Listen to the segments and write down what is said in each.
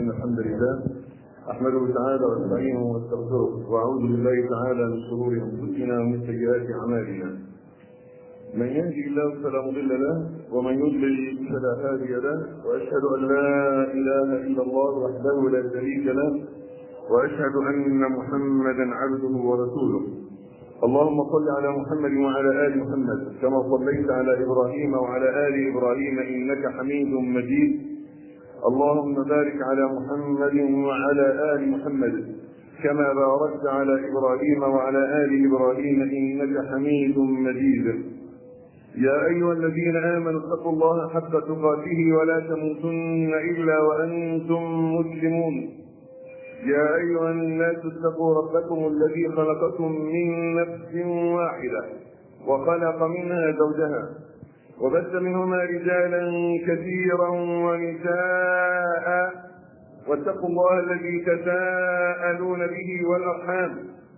إن الحمد لله أحمده تعالى واستعينه واستغفره وأعوذ بالله تعالى من شرور أنفسنا ومن سيئات أعمالنا. من يهدي الله فلا مضل له ومن يضلل فلا هادي له، وأشهد أن لا إله إلا الله وحده لا شريك له، وأشهد أن محمدا عبده ورسوله. اللهم صل على محمد وعلى آل محمد كما صليت على إبراهيم وعلى آل إبراهيم إنك حميد مجيد. اللهم بارك على محمد وعلى آل محمد كما باركت على إبراهيم وعلى آل إبراهيم إنك حميد مجيد. يا أيها الذين آمنوا اتقوا الله حق تقاته ولا تموتن إلا وأنتم مسلمون. يا أيها الناس اتقوا ربكم الذي خلقكم من نفس واحدة وخلق منها زوجها وبث منهما رجالا كثيرا ونساء، واتقوا الله الذي تساءلون به والأرحام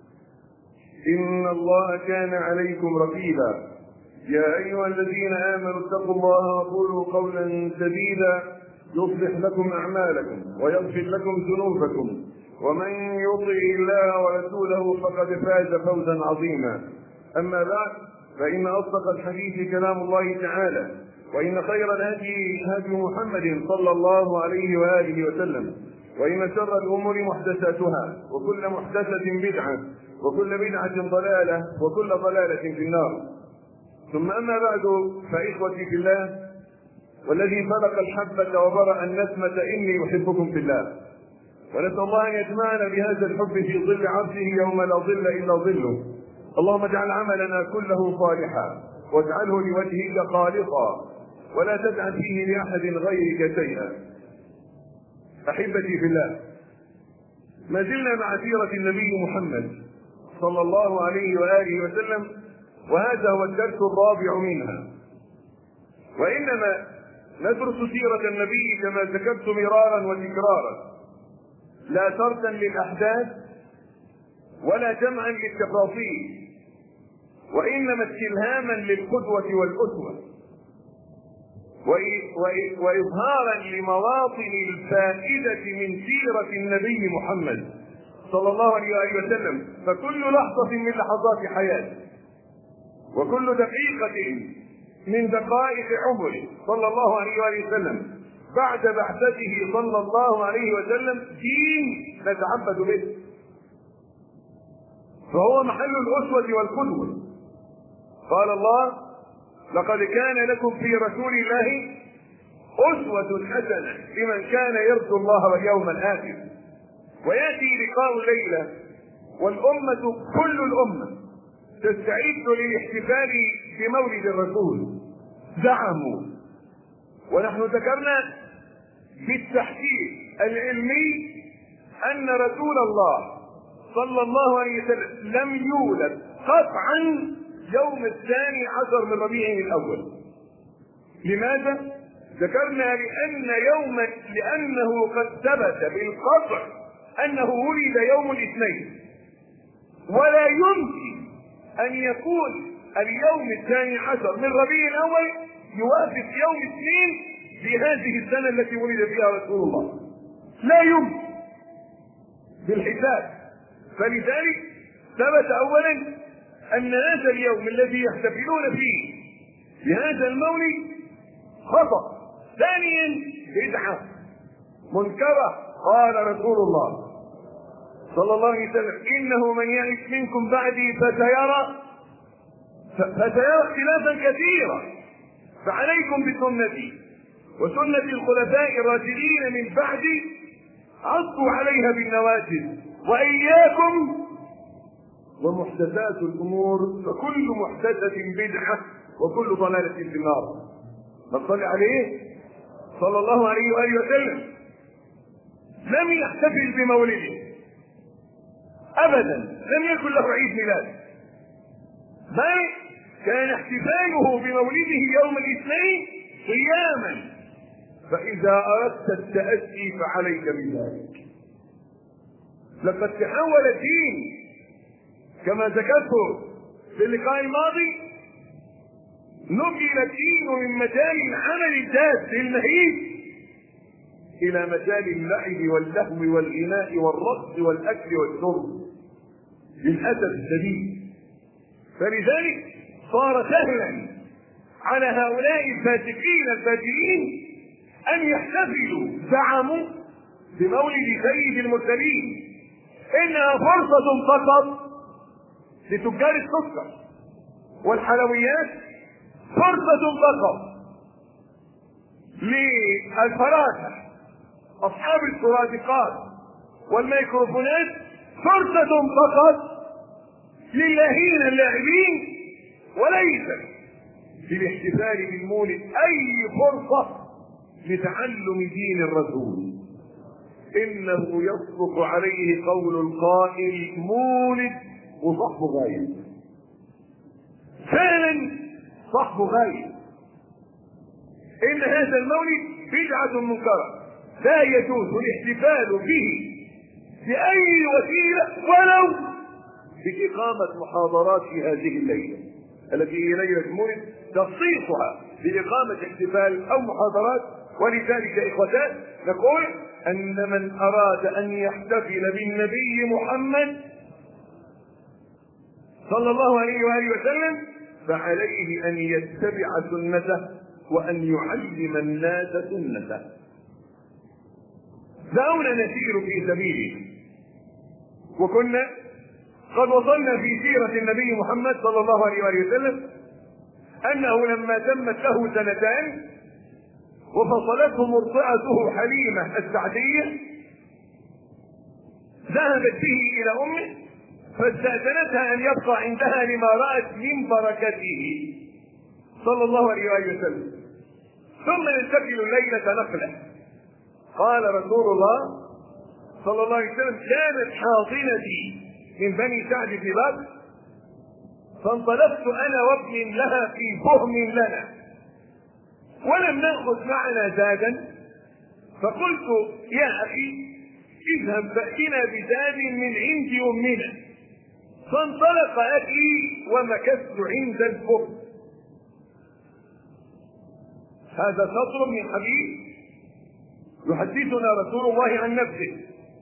إن الله كان عليكم رقيبا. يا أيها الذين آمنوا اتقوا الله وقولوا قولا سديدا يصلح لكم أعمالكم ويغفر لكم ذنوبكم، ومن يطع الله ورسوله فقد فاز فوزا عظيما. أما بعد، فإن أصدق الحديث كلام الله تعالى، وإن خير الهدي هدي محمد صلى الله عليه وآله وسلم، وإن شر الأمور محدثاتها، وكل محدثة بدعة، وكل بدعة ضلالة، وكل ضلالة في النار. ثم أما بعد، فإخوتي في الله والذي خلق الحبة وبرأ النسمة إني أحبكم في الله، ونسأل الله أن يجمعنا بهذا الحب في ظل عرشه يوم لا ظل إلا ظله. اللهم اجعل عملنا كله صالحا واجعله لوجهك خالصا ولا تجعل فيه لأحد غيرك شيئا. أحبتي في الله، ما زلنا مع سيرة النبي محمد صلى الله عليه وآله وسلم، وهذا هو الدرس الرابع منها. وإنما ندرس سيرة النبي كما ذكرت مرارا وتكرارا، لا تركا للأحداث ولا جمعا للتفاصيل، وإنما استلهاما للقدوة والأسوة، وإظهارا لمواطن الفائدة من سيرة النبي محمد صلى الله عليه وسلم. فكل لحظة من لحظات حياته وكل دقيقة من دقائق عمره صلى الله عليه وسلم بعد بعثته صلى الله عليه وسلم دين نتعبد به، فهو محل الأسوة والقدوة. قال الله: لقد كان لكم في رسول الله أسوة حسنة لمن كان يرجو الله واليوم الآخر. ويأتي لقاء الليلة والأمة كل الأمة تستعد للاحتفال بمولد الرسول. زعموا، ونحن ذكرنا بالتحقيق العلمي أن رسول الله صلى الله عليه وسلم لم يولد قطعا يوم 12 من ربيع الأول. لماذا؟ ذكرنا لأنه قد ثبت بالقطع أنه ولد يوم الاثنين، ولا يمكن أن يكون اليوم 12 من ربيع الأول يوافق يوم الاثنين في هذه السنة التي ولد فيها رسول الله، لا يمكن بالحساب. فلذلك ثبت أولا أن هذا اليوم الذي يحتفلون فيه بهذا المولد خطأ. ثانيا بدعة منكرة. قال رسول الله صلى الله عليه وسلم: إنه من يعش منكم بعدي فسيرى اختلافا كثيرا، فعليكم بسنتي وسنة الخلفاء الراشدين من بعدي، عضوا عليها بالنواجذ، وإياكم ومحدثات الأمور، فكل محدثة بدعة وكل ضلالة في النار. نصلي عليه صلى الله عليه وآله وسلم لم يحتفل بمولده أبدا، لم يكن له عيد ميلاد، بل كان احتفاله بمولده يوم الاثنين قياما. فإذا أردت التأسي فعليك بذلك. لقد تحول الدين كما ذكرت في اللقاء الماضي، نقل الدين من مجال العمل الجاد المهيب إلى مجال اللعب واللهو والغناء والرقص والأكل والشرب للأسف الشديد. فلذلك صار سهلا على هؤلاء الفاسقين الفاجرين أن يحتفلوا، زعموا بمولد سيد المرسلين إنها فرصة فقط لتجار السكر والحلويات، فرصة فقط للفراشة أصحاب السرادقات والميكروفونات، فرصة فقط للاهين اللاعبين، وليس في الاحتفال بالمولد أي فرصة لتعلم دين الرسول. إنه يصدق عليه قول القائل: مولد وصحبه غايب. فعلا صحبه غايب. إن هذا المولد بدعة منكرة لا يجوز الاحتفال به بأي وسيلة، ولو بإقامة محاضرات في هذه الليلة التي هي ليلة المولد، تخصيصها بإقامة احتفال أو محاضرات. ولذلك إخوتان نقول أن من أراد أن يحتفل بالنبي محمد صلى الله عليه وآله وسلم فعليه أن يتبع سنته وأن يعلم الناس سنته. دعونا نسير في سبيله. وكنا قد وصلنا في سيرة النبي محمد صلى الله عليه وآله وسلم أنه لما تمت له سنتان وفصلته مرضعته حليمة السعدية ذهبت به إلى أمه فاستأذنتها أن يبقى عندها لما رأت من بركته صلى الله عليه وآله وسلم. ثم ننتقل الليلة نقلة. قال رسول الله صلى الله عليه وسلم: كانت حاضنتي من بني سعد بن بكر فانطلقت أنا وابن لها في فهم لنا ولم نأخذ معنا زادا، فقلت: يا أخي اذهب فأتنا بزاد من عند أمنا. فانطلق أخي ومكثت عند الفرن. هذا سطر من حديث يحدثنا رسول الله عن نفسه.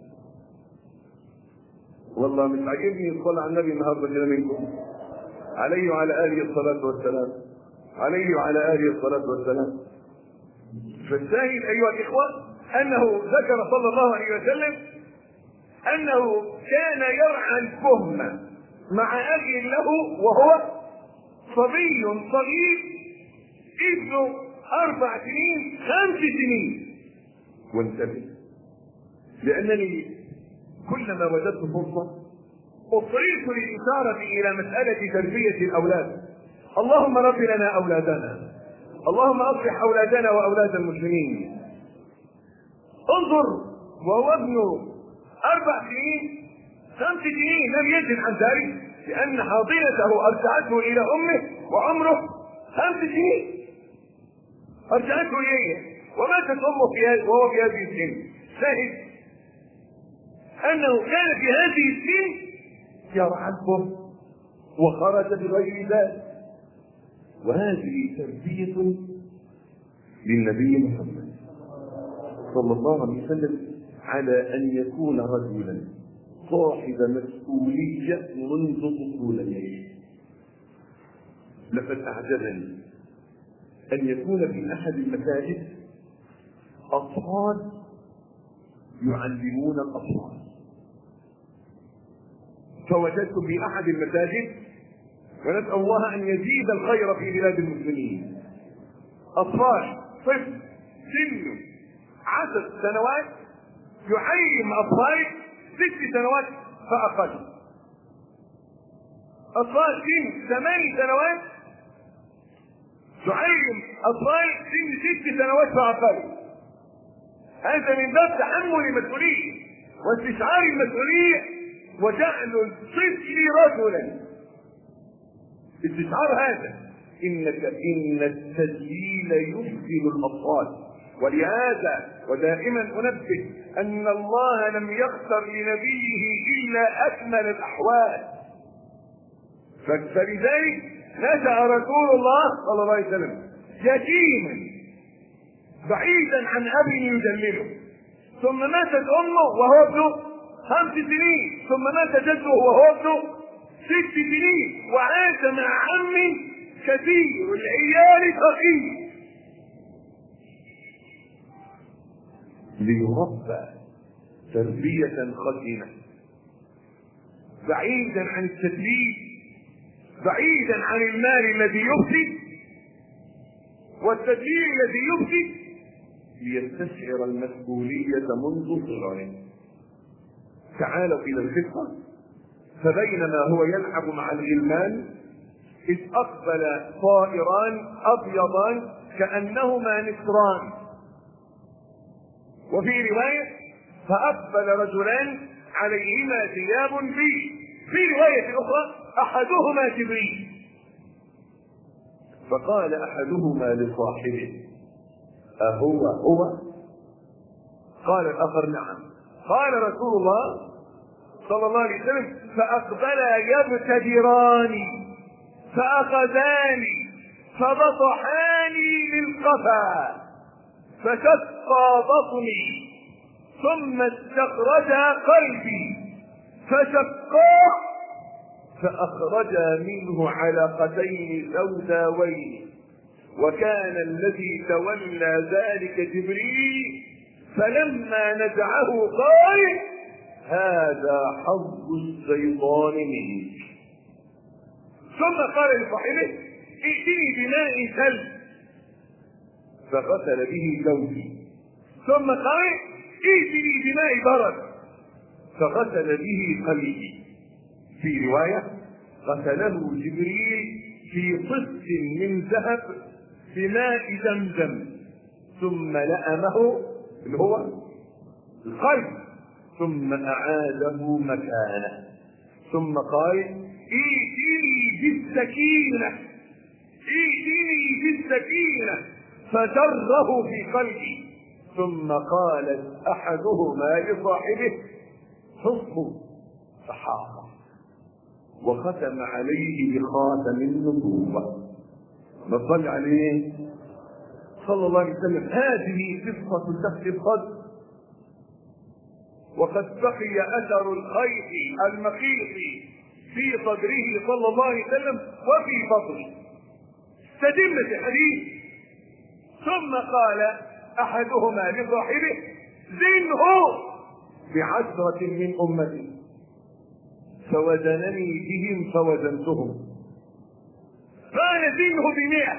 والله مش عاجبني يصلي على النبي النهارده كده منكم عليه وعلى آله الصلاة والسلام، عليه وعلى آله الصلاة والسلام. فالشاهد أيها الإخوة أنه ذكر صلى الله عليه وسلم أنه كان يرعى الفهم مع أخ له وهو صبي صغير ابنه 4 سنين 5 سنين. وانتبه، لأنني كلما وجدت فرصة اضطررت للإشارة إلى مسألة تربية الأولاد. اللهم رب لنا أولادنا، اللهم أصلح أولادنا وأولاد المسلمين. انظر، وهو ابنه 4 سنين 5 سنين لم يزل عن ذلك، لأن حاضنته أرجعته إلى أمه وعمره 5 سنين، أرجعته إليه وماتت أمه وهو في هذه السن. شاهد أنه كان في هذه السن يرعى الفم وخرج بغير ذلك. وهذه تربية للنبي محمد صلى الله عليه وسلم على أن يكون رجلا صاحب مسؤولية منذ طفولته. لقد أعجبني أن يكون في أحد المساجد أطفال يعلمون الأطفال. فوجدت في أحد المساجد، ونسأل الله أن يزيد الخير في بلاد المسلمين، أطفال طفل سنه 10 سنوات يعلم أطفال 6 سنوات فأقل، أطفال سن 8 سنوات تعلم أطفال سن 6 سنوات فأقل. هذا من باب تحمل المسؤولية واستشعار المسؤولية وجعل الطفل رجلا. استشعار هذا إن التدليل يفسد الأطفال. ولهذا ودائما أنبه أن الله لم يختر لنبيه إلا أكمل الأحوال. فلذلك نشأ رسول الله صلى الله عليه وسلم يتيما بعيدا عن أب يدلله، ثم ماتت امه وهو ابنه 5 سنين، ثم مات جده وهو ابنه 6 سنين، وعاش مع عم كثير العيال فقير ليربى تربية خشنة بعيدا عن التدليس، بعيدا عن المال الذي يفسد والتدليل الذي يفسد، ليستشعر المسؤولية منذ صغره. تعالوا إلى القصة. فبينما هو يلعب مع الغلمان إذ أقبل طائران أبيضان كأنهما نسران، وفي رواية فأقبل رجلان عليهما ثياب بيض، في رواية أخرى أحدهما جبريل. فقال أحدهما لصاحبه: أهو هو؟ قال الآخر: نعم. قال رسول الله صلى الله عليه وسلم: فأقبلا يبتدراني فأخذاني فبطحاني للقفا فشقا بطني ثم استخرجا قلبي فشقاه فأخرجا منه علقتين سوداوين، وكان الذي تولى ذلك جبريل، فلما نزعه قال: هذا حظ الشيطان منك. ثم قال لصاحبه: ائتني بماء ثلج فغسل به ثوبي، ثم قال: ائتني بماء برد فغسل به قلبي. في رواية: غسله جبريل في طست من ذهب بماء زمزم ثم لأمه اللي هو القلب ثم أعاده مكانه، ثم قال: ائتني بالسكينة، ائتني بالسكينة فجره في قلبي. ثم قالت أحدهما لصاحبه: حصه فحاق، وختم عليه بخاتم النبوة. نصل عليه صلى الله عليه وسلم. هذه قصة سهل الصدر، وقد بقي أثر الخيط المخيط في صدره صلى الله عليه وسلم وفي بطنه. تتمة الحديث: ثم قال أحدهما لصاحبه: زنه ب10 من أمتي، فوزنني بهم فوزنتهم. قال: زنه ب100،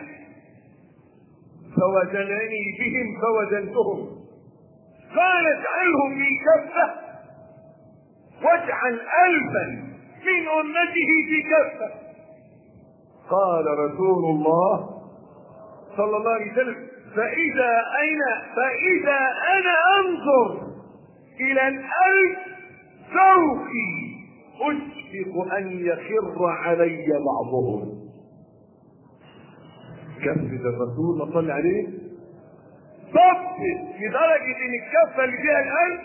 فوزنني بهم فوزنتهم. قال: اجعلهم في كفة واجعل 1000 من أمته في كفة. قال رسول الله صلى الله عليه وسلم: فإذا أنا أنظر إلى 1000 فوقي أشفق أن يخر علي بعضهم. كفة الرسول صلى عليه ضبط لدرجة ان الكفة اللي فيها 1000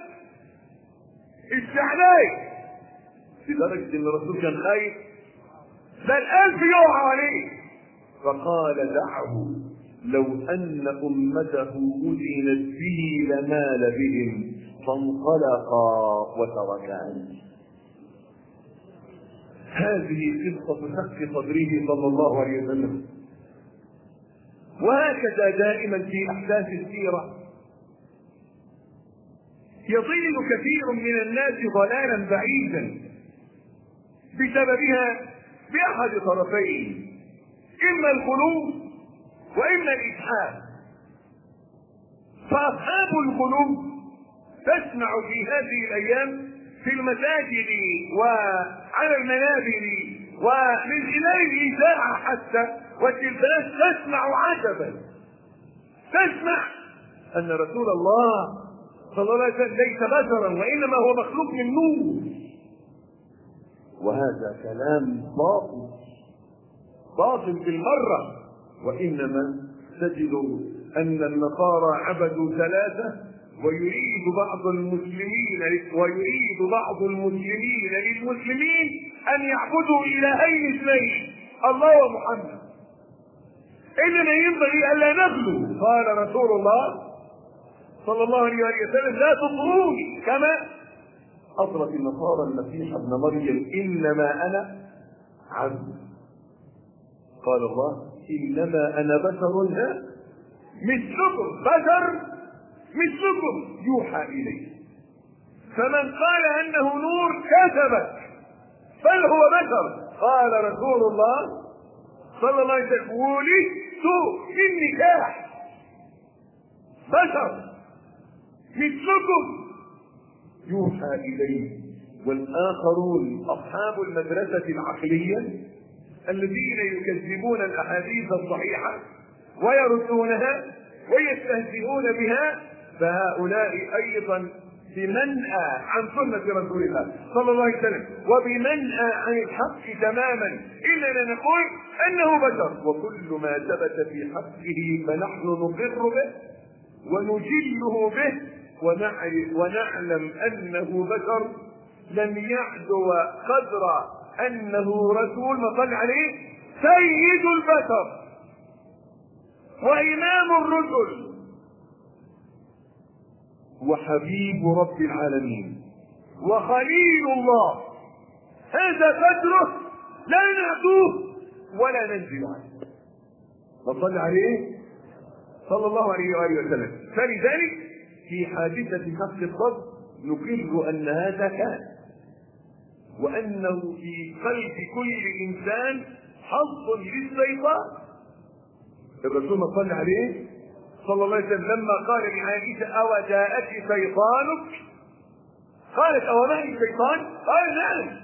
الشعلاء، لدرجة ان الرسول كان خايف ده 1000 يقع عليه. فقال: دعه، لو ان امته اذنت به لمال بهم، فانطلقا وتركاني. هذه قصة شق صدره صلى الله عليه وسلم. وهكذا دائما في احداث السيرة يضل كثير من الناس ضلالا بعيدا بسببها باحد طرفين: اما الغلو واما الاسحاق. فاصحاب الغلو تسمع في هذه الايام في المساجد وعلى المنابر ومن خلال الاذاعه حتى والتلفاز تسمع عجبا، تسمع ان رسول الله صلى الله عليه وسلم ليس بشرا وانما هو مخلوق من نور. وهذا كلام باطل بالمره. وانما تجد ان النصارى عبدوا 3 ويريد بعض المسلمين للمسلمين ان يعبدوا الهين 2: الله ومحمد. انما ينبغي الا نغلو. قال رسول الله صلى الله عليه وسلم لا تطروني كما أطرت النصارى المسيح ابن مريم إنما أنا عبد. قال الله إنما أنا بشر مثلكم، بشر مثلكم يوحى إليه. فمن قال أنه نور كذبك، بل هو بشر. قال رسول الله صلى الله عليه وسلم ولدت من نكاح، بشر مثلكم يوحى إليه. والآخرون أصحاب المدرسة العقلية الذين يكذبون الأحاديث الصحيحة ويردونها ويستهزئون بها، فهؤلاء أيضا بمنأى عن سنة رسول الله صلى الله عليه وسلم وبمنأى عن الحق تماما، إلا نقول أنه بشر، وكل ما ثبت في حقه فنحن نقر به ونجله به ونعلم أنه بشر لم يعدو قدر أنه رسول ما صلى عليه سيد البشر وإمام الرسل وحبيب رب العالمين وخليل الله. هذا قدره لا نعدوه ولا ننزل عنه. فصل عليه صلى الله عليه وآله وسلم. فلذلك في حادثة خفض الصدر نقر أن هذا كان، وأنه في قلب كل إنسان حظ للشيطان. الرسول صلى عليه صلى الله عليه وسلم لما قال لعائشة أو جاءك شيطانك، قالت أو معي شيطان؟ قال نعم.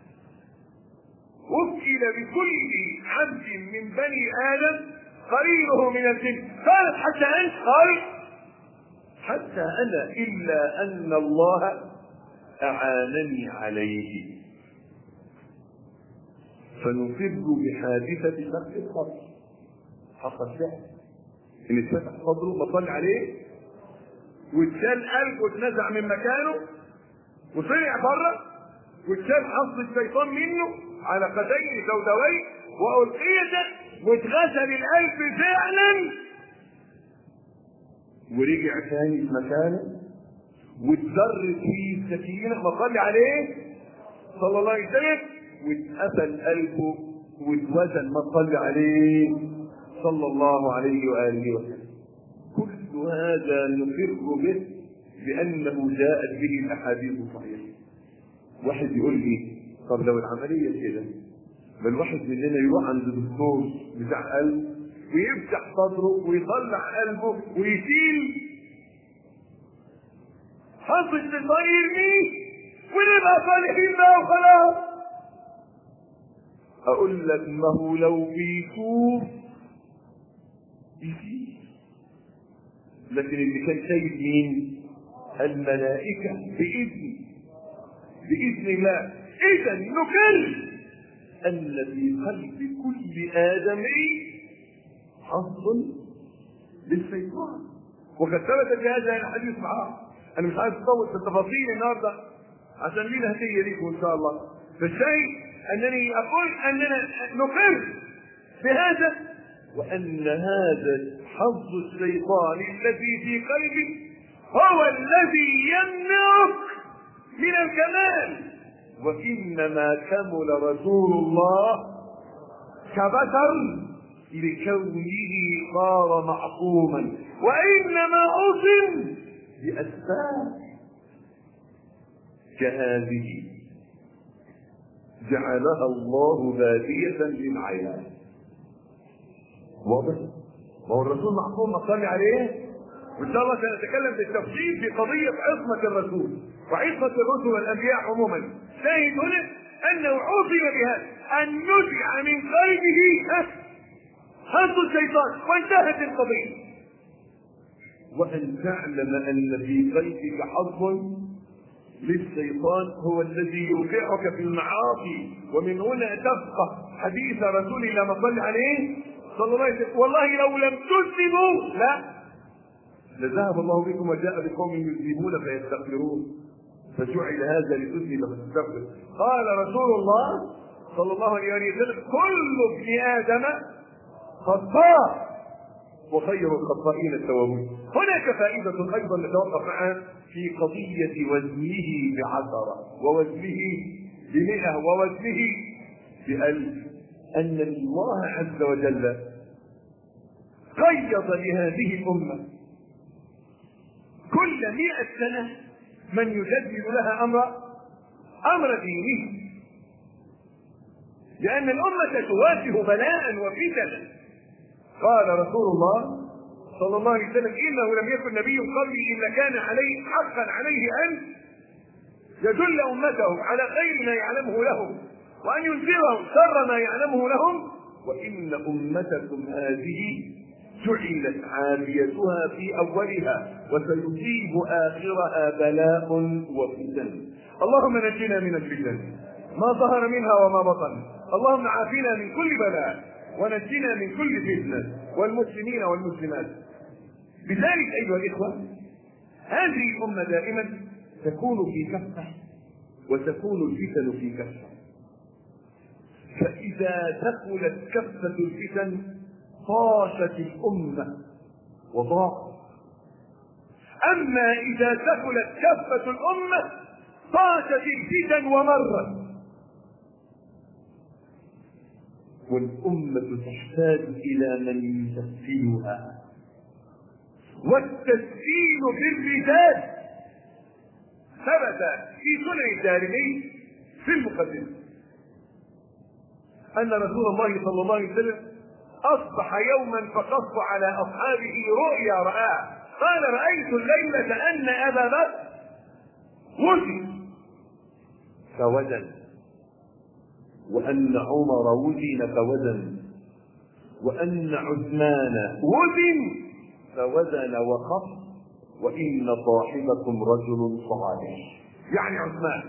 وكل بكل عبد من بني آدم قرينه من الجن. قالت حتى أنت؟ قال حتى أنا، إلا أن الله أعانني عليه. فنفر بحادثة شق الصدر. حصل فعل إن اتفتح صدره وصل عليه واتشال قلبه واتنزع من مكانه وطلع بره واتشال حظ الشيطان منه على قدين سوداوين وألقيته واتغسل القلب فعلا ورجع ثاني في مكانه واتذرت فيه السكينة وصل عليه صلى الله عليه وسلم واتقفل قلبه واتوزن ما صلى عليه صلى الله عليه وآله وسلم. كل هذا نقر به بأنه جاءت به الأحاديث الصحيحة. واحد يقول لي طب لو العملية كده، بل واحد مننا يروح عند دكتور بتاع قلب ويفتح صدره ويطلع قلبه ويشيل حظ الشيطان يرميه ونبقى صالحين بقى وخلاص. أقول لك ما هو لو بيشوف يشيل، لكن اللي كان شايف مين؟ الملائكة بإذن الله. إذا نقر أن في قلب كل آدمي حظ للشيطان، وقد ثبت في هذا الحديث معاه. أنا مش عايز أطول في التفاصيل النهارده عشان لينا هدية ليكم إن شاء الله. فالشيء أنني أقول أننا نقر بهذا، وأن هذا حظ الشيطان الذي في قلبك هو الذي يمنعك من الكمال. وإنما كمل رسول الله كبشر لكونه صار معصوما، وإنما عصم بأسباب كهذه جعلها الله بادية للعيان. واضح؟ وهو الرسول معصوم صلى عليه، وإن شاء الله سنتكلم بالتفصيل في قضية عصمة الرسول وعصمة الرسل والأنبياء عموما. شاهد هنا أنه عصم بهذا أن نزع من قلبه حظ الشيطان وانتهت القضية. وأن تعلم أن في قلبك حظ للشيطان هو الذي يوقعك في المعاصي. ومن هنا تفقه حديث رسول الله صلى عليه صلى الله عليه وسلم والله لو لم تذنبوا لا لذهب الله بكم وجاء بقوم يذنبون فيستغفرون، فجعل هذا لتذنب فتستغفر. قال رسول الله صلى الله عليه وسلم كل ابن آدم خطاء وخير الخطائين التوابون. هناك فائدة أيضا نتوقف معها في قضية وزنه ب10 ووزنه ب100 ووزنه ب1000، أن الله عز وجل قيض لهذه الأمة كل 100 سنة من يجدد لها أمر دينه، لأن الأمة تواجه بلاء وفتنا. قال رسول الله صلى الله عليه وسلم: إنه لم يكن نبي قبلي إلا كان عليه حقا عليه أن يدل أمته على خير ما يعلمه لهم وأن ينذرهم شر ما يعلمه لهم، وإن أمتكم هذه جعلت عافيتها في أولها وسيصيب آخرها بلاء وفتن. اللهم نجنا من الفتن ما ظهر منها وما بطن، اللهم عافنا من كل بلاء ونجنا من كل فتنة، والمسلمين والمسلمات. لذلك أيها الإخوة، هذه الأمة دائما تكون في كفة وتكون الفتن في كفة، فإذا دخلت كفة الفتن طاشت الأمة وضاقت، أما إذا دخلت كفة الأمة طاشت الفتن ومرت. والأمة تحتاج إلى من يسفلها، والتسفيل بالرجال ثبت في سنن الدارمي في المقدمة أن رسول الله صلى الله عليه وسلم أصبح يوما فقص على أصحابه رؤيا رآها، قال: رأيت الليلة أن أبا بكر وزن فوزن، وأن عمر وزن فوزن، وأن عثمان وزن فوزن وخف، وإن صاحبكم رجل صالح، يعني عثمان.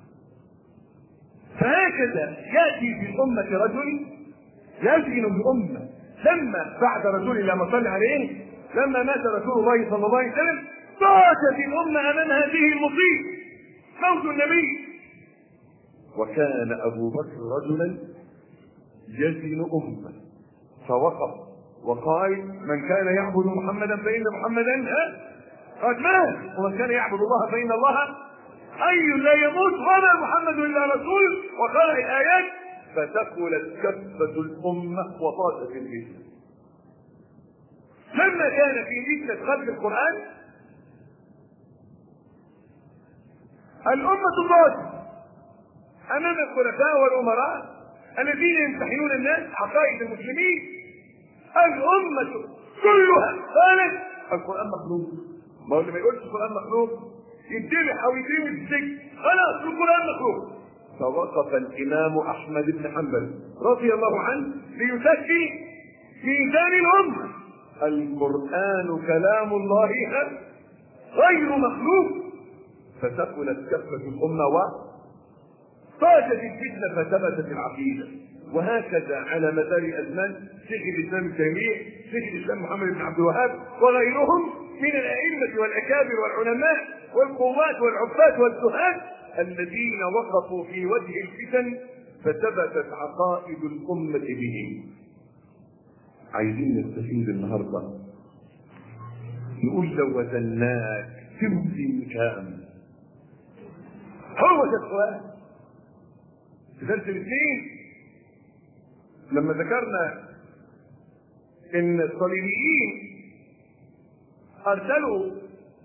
فهكذا يأتي في الأمة رجل يزن بأمة. لما بعد رسول الله صلى عليه، لما مات رسول الله صلى الله عليه وسلم ضاقت الأمة أمام هذه المصيبة، موت النبي. وكان أبو بكر رجلا يزن أمة فوقف وقال: من كان يعبد محمدا فإن محمدا قد مات، ومن كان يعبد الله فإن الله حي لا يموت، وما محمد إلا رسول. وقال الآيات: فتثقلت كفة الأمة وطاشت الفتنة. لما كان في فتنة خلق القرآن الأمة طاشت أمام الخلفاء والأمراء الذين يمتحنون الناس عقائد المسلمين. الأمة كلها قالت القرآن مخلوق. ما هو اللي ما يقولش القرآن مخلوق يتذبح أو يترمي في السجن، خلاص القرآن مخلوق. فوقف الإمام أحمد بن حنبل رضي الله عنه ليزكي ميزان الأمة: القرآن كلام الله غير مخلوق. فثقلت كفة الأمة وطاشت الفتنة فثبتت العقيدة. وهكذا على مدار أزمان شيخ الإسلام ابن تيمية، شيخ الإسلام محمد بن عبد الوهاب، وغيرهم من الأئمة والأكابر والعلماء والقوات والعباد والزهاد الذين وقفوا في وجه الفتن فثبتت عقائد الأمة بهم. عايزين نستفيد النهارده، نقول لو وزناك تمسك كام؟ هو ده السؤال. في درس الاثنين لما ذكرنا ان الصليبيين ارسلوا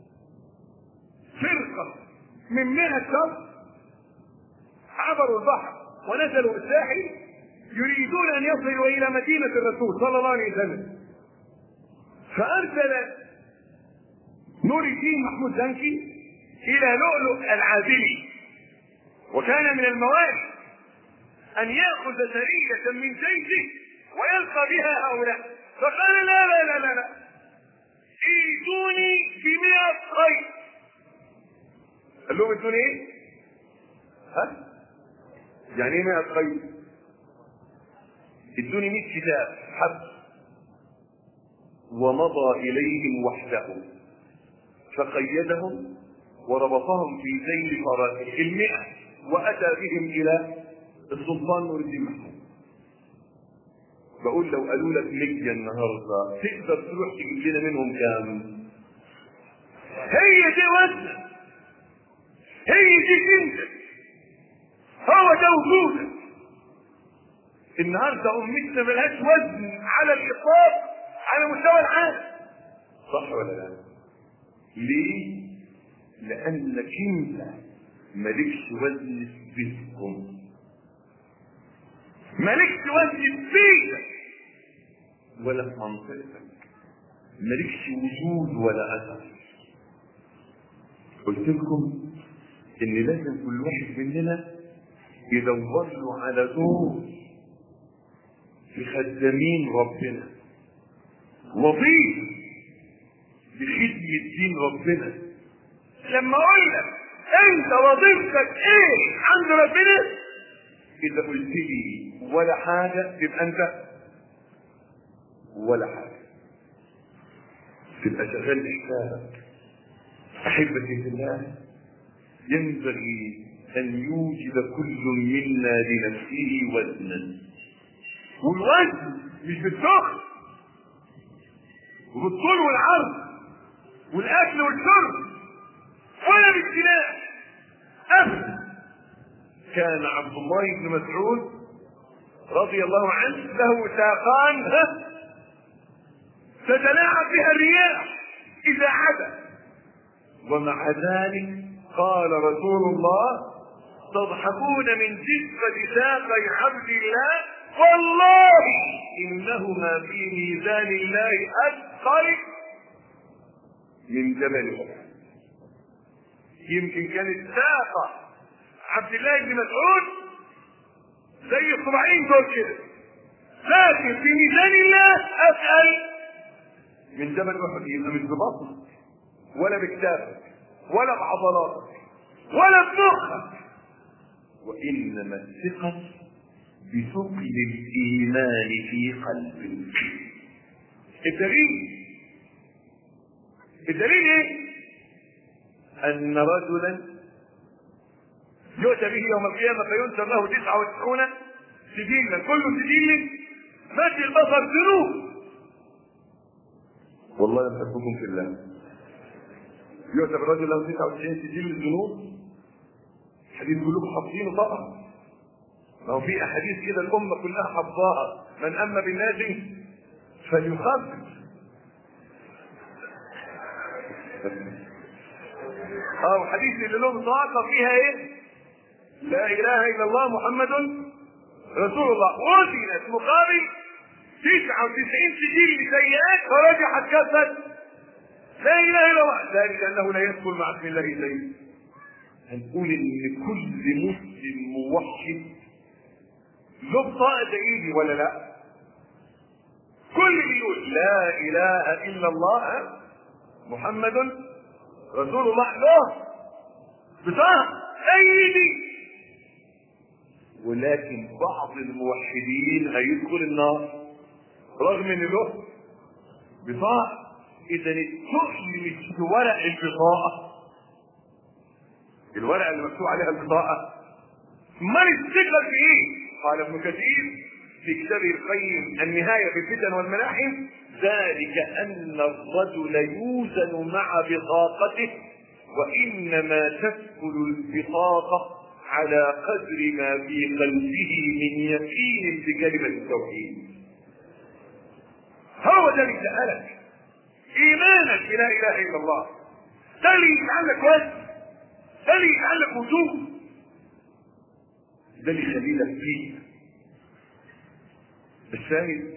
فرقه من 100 شخص عبروا البحر ونزلوا الساحل يريدون ان يصلوا الى مدينه الرسول صلى الله عليه وسلم، فارسل نور الدين محمود زنكي الى لؤلؤ العازلي، وكان من المواد ان ياخذ سريه من جيشه ويلقى بها هؤلاء. فقال: لا لا لا لا لا، ايتوني ب100 خيل. قال لهم: ايتوني ايه؟ يعني ايه 100 خيل؟ ادوني 100 كتاب حب. ومضى اليهم وحده فقيدهم وربطهم في ذيل فراسه 100 واتى بهم الى السلطان نور الدين محمود. بقول لو قالوا لك 100 النهارده تقدر تروح تجيب لنا منهم كام؟ هي دي وزنك، هي دي سنتك، هو ده وجودك. النهارده امتنا ملهاش وزن على الاطلاق على مستوى العالم، صح ولا لا؟ ليه؟ لانك انت مالكش وزن في بيتكم، مالكش وزن في بيتك ولا في منطقتك، مالكش وجود ولا اثر. قلت لكم ان لازم كل واحد مننا يدور له على دور في خدامين ربنا، وظيفه بخدمه دين ربنا. لما اقول لك انت وظيفتك ايه عند ربنا، اذا قلت لي ولا حاجه تبقى انت ولا حاجه، تبقى شغال حسابك. احبتي في الله، ينبغي ان يوجد كل منا لنفسه وزنا، والوزن مش بالسخن وبالطول والعرض والاكل والشرب ولا بالسلاح ابدا. كان عبد الله بن مسعود رضي الله عنه له ساقان تتلاعب بها الرياح اذا عدا، ومع ذلك قال رسول الله: تضحكون من جثة ساقي عبد الله والله انهما في ميزان الله اثقل من جبل احد. يمكن كانت ساقة عبد الله بن مسعود زي الصباعين دول كده، لكن في ميزان الله اثقل من جبل احد. يبقى مش ببطنك ولا بكتافك ولا بعضلاتك ولا بمخك، وانما الثقة بثقل الايمان في قلبك. الدليل ايه؟ ان رجلا يؤتى به يوم القيامة فينشر له 99 سجلا، كل سجل مد البصر ذنوب. والله يحبكم في الله. يؤتى بالرجل له 99 سجل الذنوب، حديث كلكم حافظينه طبعا، ما هو في احاديث كده الامه كلها حفظاها: من اما بالناس فليخفف. حديث اللي له طاقه فيها ايه؟ لا اله الا الله محمد رسول الله، وزنت مقابل 99 سجل سيئات فرجحت كفت لا اله الا الله، ذلك انه لا يدخل مع اسم الله شيء. هنقول ان كل مسلم موحد له بطاقه ايدي ولا لا؟ كل بيقول لا اله الا الله محمد رسول الله له بطاقه ايدي، ولكن بعض الموحدين هيدخل النار رغم ان له بطاقه. اذا السؤل مش في ورق البطاقه، الورقه اللي مكتوب عليها البطاقه، امال الثقه في ايه؟ قال ابن كثير في كتابه القيم النهايه في الفتن والملاحم: ذلك ان الرجل يوزن مع بطاقته، وانما تثقل البطاقه على قدر ما في قلبه من يقين بكلمه التوحيد. هو ده اللي سألك ايمانك بلا اله الا الله، ده اللي يجعلك وزن، ده اللي يجعلك وجود، ده اللي يخليك فيه. الثاني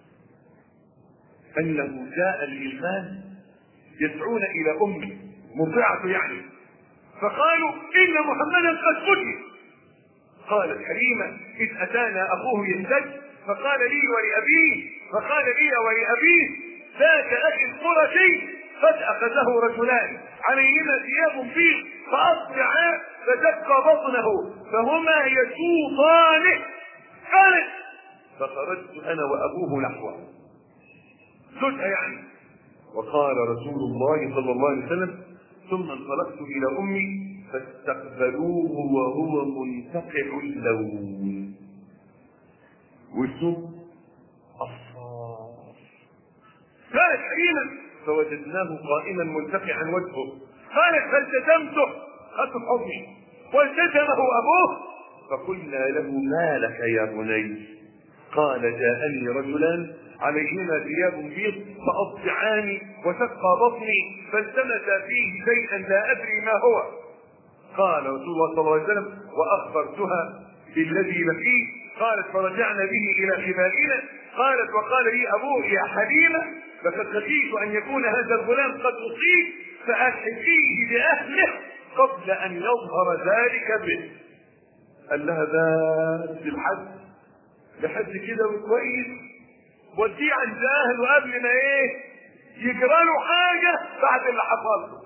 انه جاء الغلمان يدعون الى امه مرضعته يعني، فقالوا ان محمدا قد قتل. قالت حليمه: اذ اتانا اخوه يهتج فقال لي ولابيه، فقال لي ولابيه: ذاك اخي القرشي قد اخذه رجلان عليهما ثياب بيض فاصبعا فدق بطنه فهما يشوطانه. قالت: فخرجت انا وابوه نحوه، زوجها يعني. وقال رسول الله صلى الله عليه وسلم: ثم انطلقت الى امي فاستقبلوه وهو منتقع اللون، وشه الله. قالت حليمة فوجدناه قائما منتفعا وجهه. قالت فالتزمته، خدت حضني والتزمه ابوه فقلنا له ما لك يا بني؟ قال جاءني رجلان عليهما ثياب بيض فأضجعاني وشق بطني فالتمس فيه شيئا لا أدري ما هو. قال رسول الله صلى الله عليه وسلم وأخبرتها بالذي لقيه. قالت فرجعنا به إلى خبائنا. قالت وقال لي أبوه يا حليمة لقد خشيت أن يكون هذا الغلام قد أصيب فألحقيه بأهله قبل أن يظهر ذلك به. قال لها بس الحد لحد كده وكويس وديه عند اهله قبل ما يجرى له حاجه بعد اللي حصل له.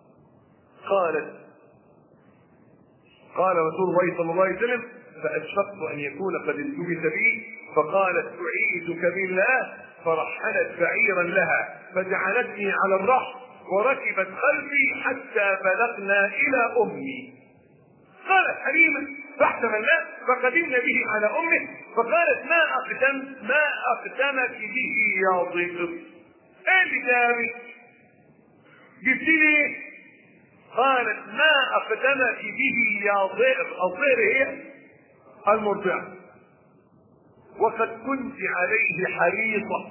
قال رسول الله صلى الله عليه وسلم فاشفقت ان يكون قد التبس بي فقالت اعيذك بالله فرحلت بعيرا لها فجعلتني على الرحل وركبت خلفي حتى بلغنا الى امي. قالت حليمة فاحتملناه فقدمنا به على امه فقالت ما اقدمك به يا ضيف؟ ايه اللي جابك؟ جبتي لي؟ قالت ما اقدمك به يا ضيف. الضيف هي المرضعة وقد كنت عليه حريصة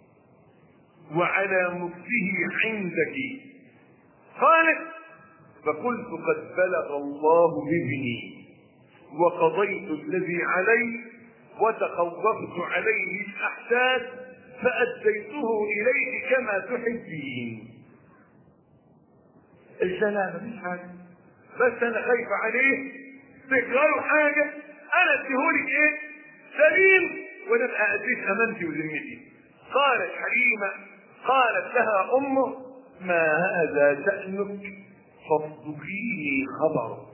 وعلى مكته عندك. قالت فقلت قد بلغ الله بابني وقضيت الذي علي وتخوفت عليه الأحداث فأديته إليك كما تحبين. السلام مفيش حاجة بس أنا خايفة عليه تكرروا حاجة أنا اديهولك سليم ونبقى أديت أمانتي وذمتي. قالت حليمة قالت لها أمه ما هذا شأنك فاصدقيني خبرك.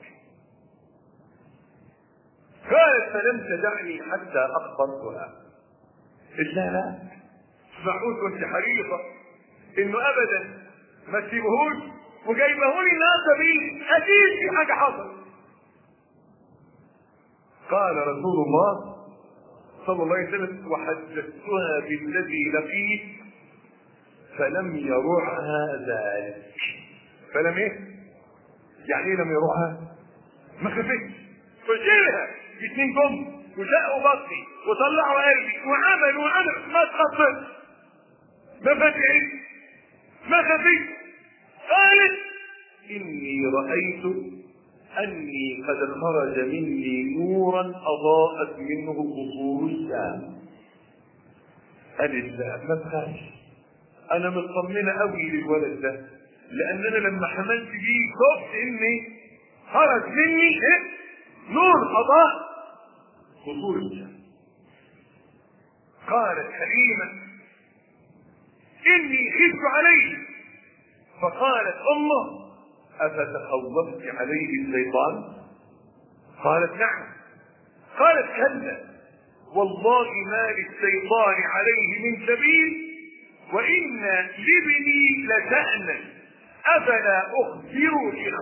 قالت فلم تدعني حتى اخبرتها. لا اسمعوش وانت حريصه انه ابدا ما تسيبهوش وجايبهولي الناس بيه اكيد في حاجه حصلت. قال رسول الله صلى الله عليه وسلم وحدثتها بالذي لقيت فلم يرعها ذلك. فلم يعني ايه لم يروحها؟ ما خفتش فشيلها اتنين جم وشقوا بطني وطلعوا قلبي وعملوا ما تخفتش ما فتحت ما خفتش. قالت اني رأيت اني قد خرج مني نورا اضاءت منه قصور الشام. قالت لا ما تخافش انا مطمنه قوي للولد ده لان انا لما حملت بيه خفت اني خرج مني نور اضاء قصور الشام. قالت حليمة اني خفت عليه فقالت امه افتخوفت عليه الشيطان؟ قالت نعم. قالت كلا والله ما للشيطان عليه من سبيل وان لابني لشأنا افلا اخبرك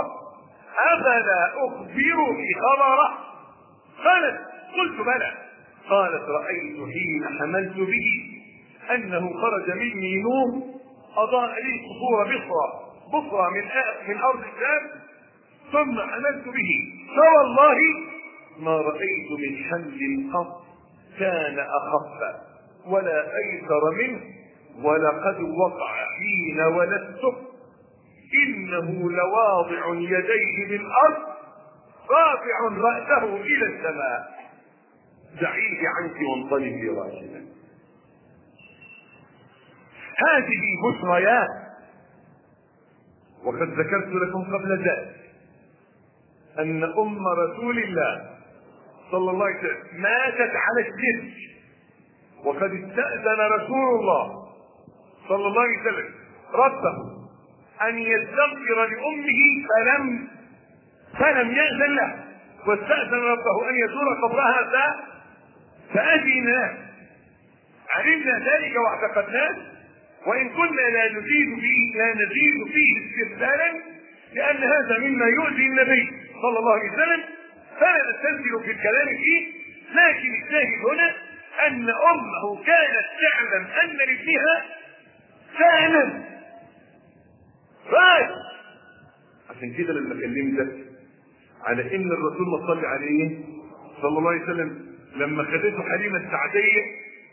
خبره؟ قالت قلت بلى. قالت رأيت حين حملت به انه خرج مني نور اضاء لي قصور بصرى من ارض الشام ثم حملت به فوالله ما رأيت من حمل قط كان اخف ولا ايسر منه ولقد وقع حين ولدته انه لواضع يديه بالارض رافع رأسه الى السماء دعيه عنك وانطلقي راشدا. هذه بشريات وقد ذكرت لكم قبل ذلك ان ام رسول الله صلى الله عليه وسلم ماتت على الشرك وقد استأذن رسول الله صلى الله عليه وسلم ربه ان يستغفر لامه فلم يأذن له واستأذن ربه ان يزور قبرها فأذن. علمنا ذلك واعتقدناه وان كنا لا نزيد فيه استرسالا لان هذا مما يؤذي النبي صلى الله عليه وسلم فلا نستنزل في الكلام فيه. لكن الشاهد هنا أن أمه كانت تعلم أن لابنها شأنا. عشان كده لما كلمتك على ان الرسول ما صلى عليه صلى الله عليه وسلم لما خدته حليمه السعديه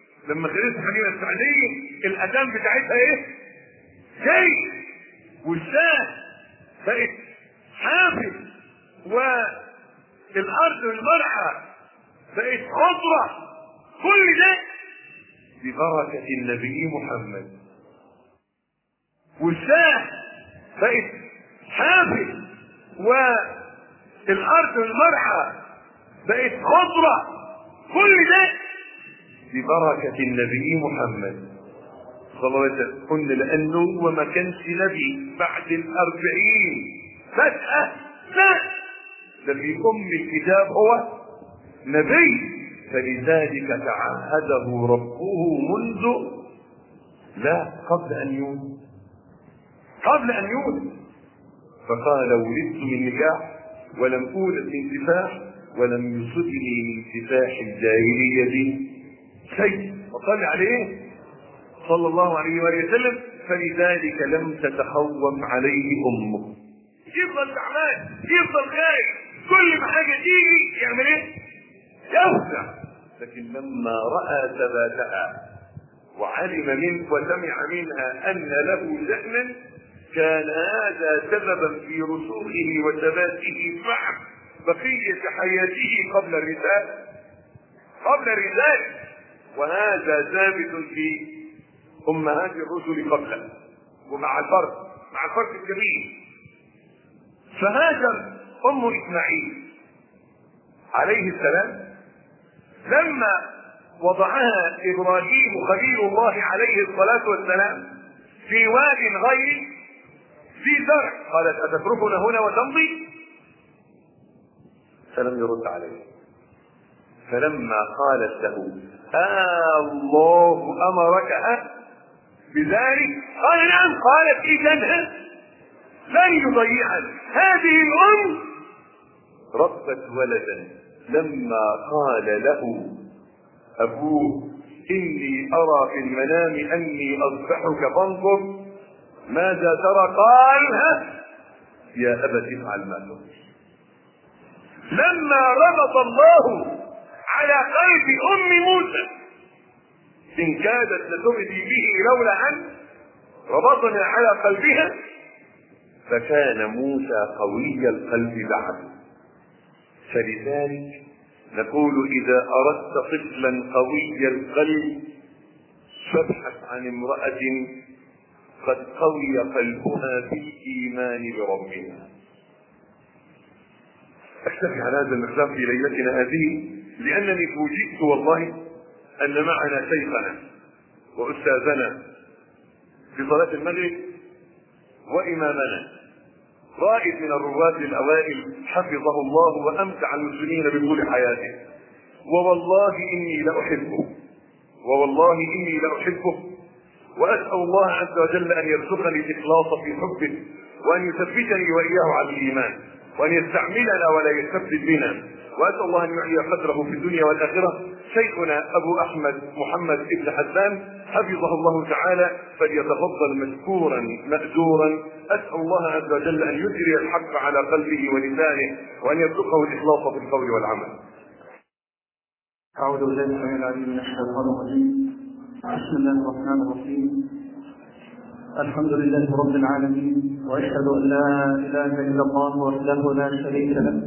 الاذان بتاعتها ايه؟ جاي، والشاه بقت حافل، والارض والمرعى بقت خضره، كل ده ببركه النبي محمد. والشاه بقت حافل، والارض والمرعى بقت خضره، كل ده ببركه النبي محمد صلى الله عليه وسلم. قلنا لانه وما كانش نبي بعد 40 فجاه، لا، ده في الكتاب هو نبي، فلذلك تعهده ربه منذ قبل ان يولد. فقال ولدت من نكاح ولم أولد من سفاح ولم يصبني من سفاح الجاهلية شيء. وقال عليه صلى الله عليه وسلم فلذلك لم تتخوف عليه أمه. يفضل تعبان، يفضل خايف، كل ما حاجة تيجي يعمل ايه؟ يفزع. لكن لما رأى ثباتها وعلم منه وسمع منها أن له شأنا كان هذا سببا في رسوخه وثباته مع بقية حياته قبل الرسالة. وهذا ثابت في أمهات الرسل قبله ومع الفرق الكبير. فهاجر أم إسماعيل عليه السلام لما وضعها إبراهيم خليل الله عليه الصلاة والسلام في واد غير ذي زرع قالت أتتركنا هنا وتمضي؟ فلم يرد عليه. فلما قالت له الله أمرك بذلك قال نعم. قالت إذن لن يضيعنا. هذه الأم ربت ولدا لما قال له أبوه إني أرى في المنام أني أذبحك فانظر ماذا ترى؟ قال يا أبت افعل ما تؤمر. لما ربط الله على قلب أم موسى إن كادت لتبدي به لولا أن ربطنا على قلبها فكان موسى قوي القلب بعد. فلذلك نقول إذا أردت طفلا قوي القلب فابحث عن امرأة قد قوي قلبها بالإيمان بربها. أكتفي على هذا المقدار في ليلتنا هذه لأنني فوجئت والله أن معنا شيخنا وأستاذنا في صلاة المغرب وإمامنا رائد من الرواد الأوائل حفظه الله وأمتع المسلمين بطول حياته، ووالله إني لأحبه وأسأل الله عز وجل أن يرزقني الإخلاص في حبه وأن يثبتني وإياه على الإيمان وأن يستعملنا ولا يستبدل بنا، وأسأل الله أن يعلي قدره في الدنيا والآخرة شيخنا أبو أحمد محمد ابن حسان حفظه الله تعالى، فليتفضل مشكورا مأجورا. أسأل الله عز وجل أن يجري الحق على قلبه ولسانه وأن يرزقه الإخلاص في القول والعمل. أعوذ بالله العليم من الشيطان الرجيم. بسم الله الرحمن الرحيم. الحمد لله رب العالمين، وأشهد أن لا إله إلا الله وحده لا شريك له،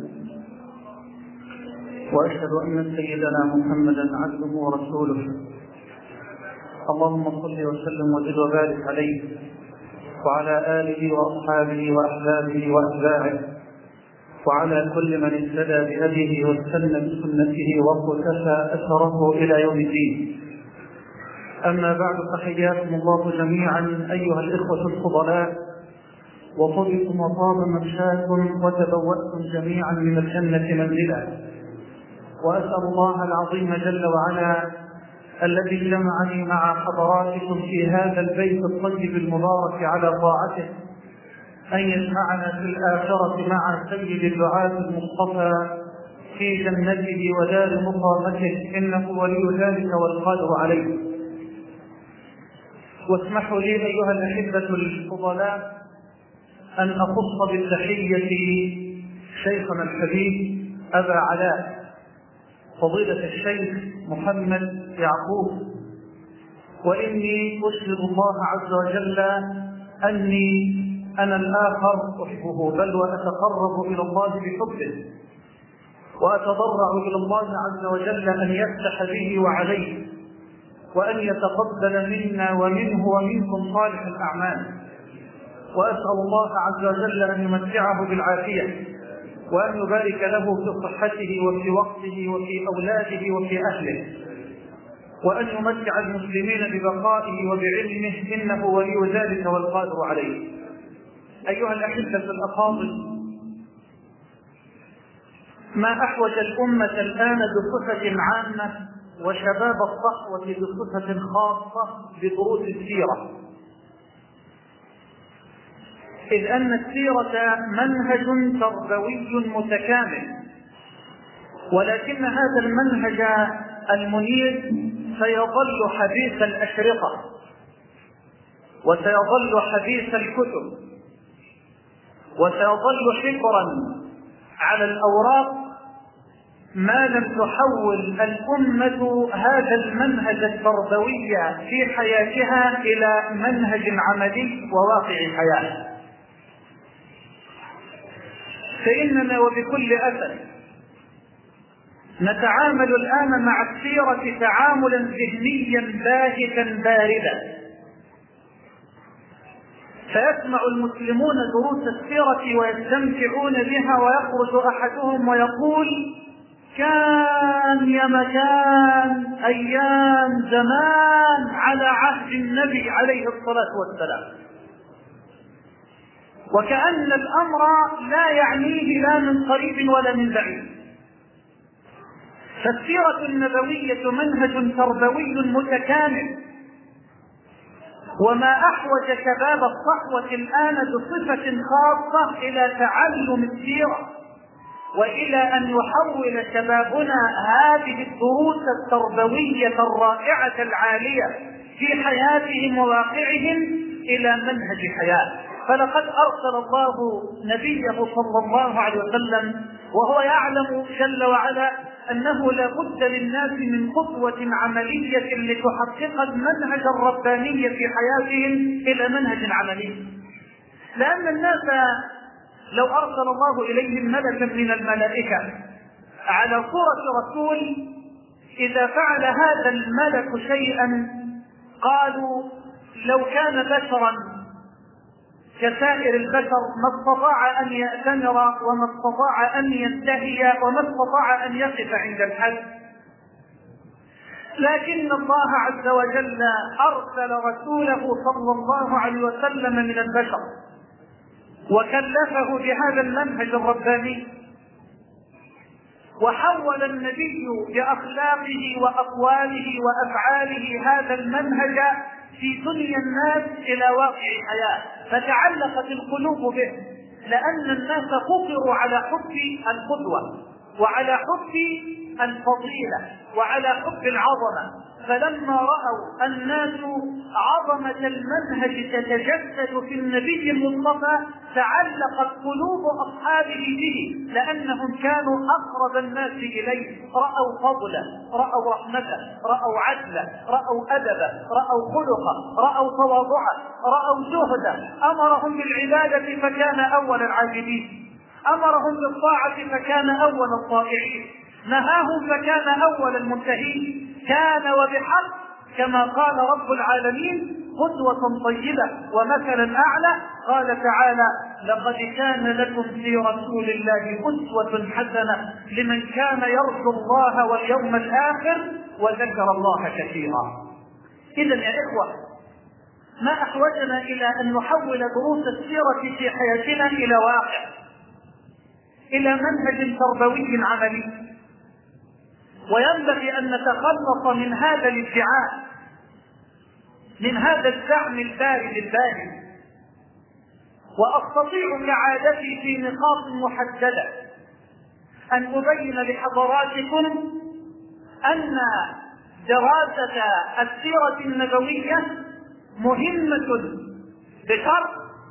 وأشهد أن سيدنا محمدا عبده ورسوله. اللهم صل وسلم وزد وبارك عليه وعلى آله وأصحابه وأحبابه وأتباعه وعلى كل من اهتدى بهديه واستنى بسنته واقتفى أثره إلى يوم الدين. أما بعد فحياكم الله جميعا أيها الإخوة الفضلاء، وطبتم وطاب ممشاكم وتبوأتم جميعا من الجنة منزلا. وأسأل الله العظيم جل وعلا الذي جمعني مع حضراتكم في هذا البيت الطيب المبارك على طاعته أن يجمعنا في الآخرة مع سيد الدعاة المصطفى في جنته ودار مقامته، إنه ولي ذلك والقادر عليه. واسمحوا لي أيها الأحبة الفضلاء أن أخص بالتحية شيخنا الحبيب أبا علاء فضيلة الشيخ محمد يعقوب، وإني أشهد الله عز وجل أني أنا الآخر أحبه، بل وأتقرب إلى الله بحبه، وأتضرع إلى الله عز وجل أن يفتح به وعليه، وأن يتقبل منا ومنه ومنكم صالح الأعمال. وأسأل الله عز وجل أن يمتعه بالعافية، وأن يبارك له في صحته وفي وقته وفي أولاده وفي أهله، وأن يمتع المسلمين ببقائه وبعلمه، إنه ولي ذلك والقادر عليه. أيها الأحبة الأفاضل، ما أحوج الأمة الآن بصفة عامة وشباب الصحوة بصفة خاصة بدروس السيرة، إذ أن السيرة منهج تربوي متكامل، ولكن هذا المنهج المنير سيظل حديث الأشرطة، وسيظل حديث الكتب، وسيظل حفرا على الأوراق ما لم تحول الأمة هذا المنهج التربوي في حياتها إلى منهج عملي وواقع حياة. فإننا وبكل أسف نتعامل الآن مع السيرة تعاملا ذهنيا باهتا باردا، فيسمع المسلمون دروس السيرة ويستمتعون بها، ويخرج أحدهم ويقول: كان يا مكان أيام زمان على عهد النبي عليه الصلاة والسلام، وكأن الأمر لا يعنيه لا من قريب ولا من بعيد. فالسيرة النبوية منهج تربوي متكامل، وما أحوج شباب الصحوة الآن بصفة خاصة إلى تعلم السيرة، وإلى أن يحول شبابنا هذه الدروس التربوية الرائعة العالية في حياتهم وواقعهم إلى منهج حياة. فلقد أرسل الله نبيه صلى الله عليه وسلم وهو يعلم جل وعلا أنه لا بد للناس من خطوة عملية لتحقق المنهج الرباني في حياتهم إلى منهج عملي، لأن الناس لو أرسل الله إليهم ملكا من الملائكة على صورة رسول، إذا فعل هذا الملك شيئا قالوا لو كان بشرا كسائر البشر ما استطاع أن يأتمر، وما استطاع أن ينتهي، وما استطاع أن يقف عند الحد. لكن الله عز وجل أرسل رسوله صلى الله عليه وسلم من البشر، وكلفه بهذا المنهج الرباني، وحول النبي بأخلاقه وأقواله وأفعاله هذا المنهج في دنيا الناس إلى واقع حياة، فتعلقت القلوب به، لأن الناس فطروا على حب القدوة وعلى حب الفضيلة وعلى حب العظمة. فلما رأوا الناس عظمة المنهج تتجسد في النبي المصطفى تعلقت قلوب أصحابه به، لأنهم كانوا أقرب الناس إليه، رأوا فضله، رأوا رحمته، رأوا عدله، رأوا أدبه، رأوا خلقه، رأوا تواضعه، رأوا زهده. أمرهم بالعبادة فكان أول العابدين، أمرهم بالطاعة فكان أول الطائعين، نهاهم فكان أول المنتهين. كان وبحق كما قال رب العالمين: قدوة طيبة ومثلا أعلى. قال تعالى: لقد كان لكم في رسول الله أسوة حسنة لمن كان يرجو الله واليوم الآخر وذكر الله كثيرا. إذن يا إخوة، ما أحوجنا إلى أن نحول دروس السيرة في حياتنا إلى واقع، إلى منهج تربوي عملي. وينبغي أن نتخلص من هذا الادعاء، من هذا الزعم البارد الباهت. وأستطيع كعادتي في نقاط محددة أن أبين لحضراتكم أن دراسة السيرة النبوية مهمة بشرط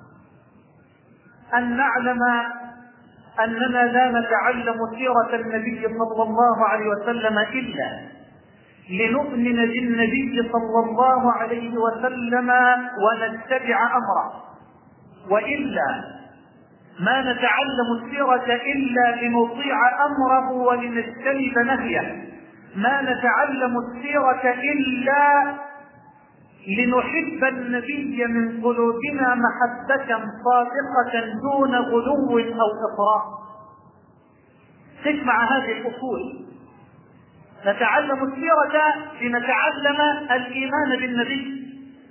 أن نعلم أننا لا نتعلم سيرة النبي صلى الله عليه وسلم إلا لنؤمن بالنبي صلى الله عليه وسلم ونتبع أمره، وإلا ما نتعلم السيرة إلا لنطيع أمره ولنجتنب نهيه، ما نتعلم السيرة إلا لنحب النبي من قلوبنا محبة صادقة دون غلو أو إطراء. تجمع هذه الأصول. نتعلم السيرة لنتعلم الإيمان بالنبي،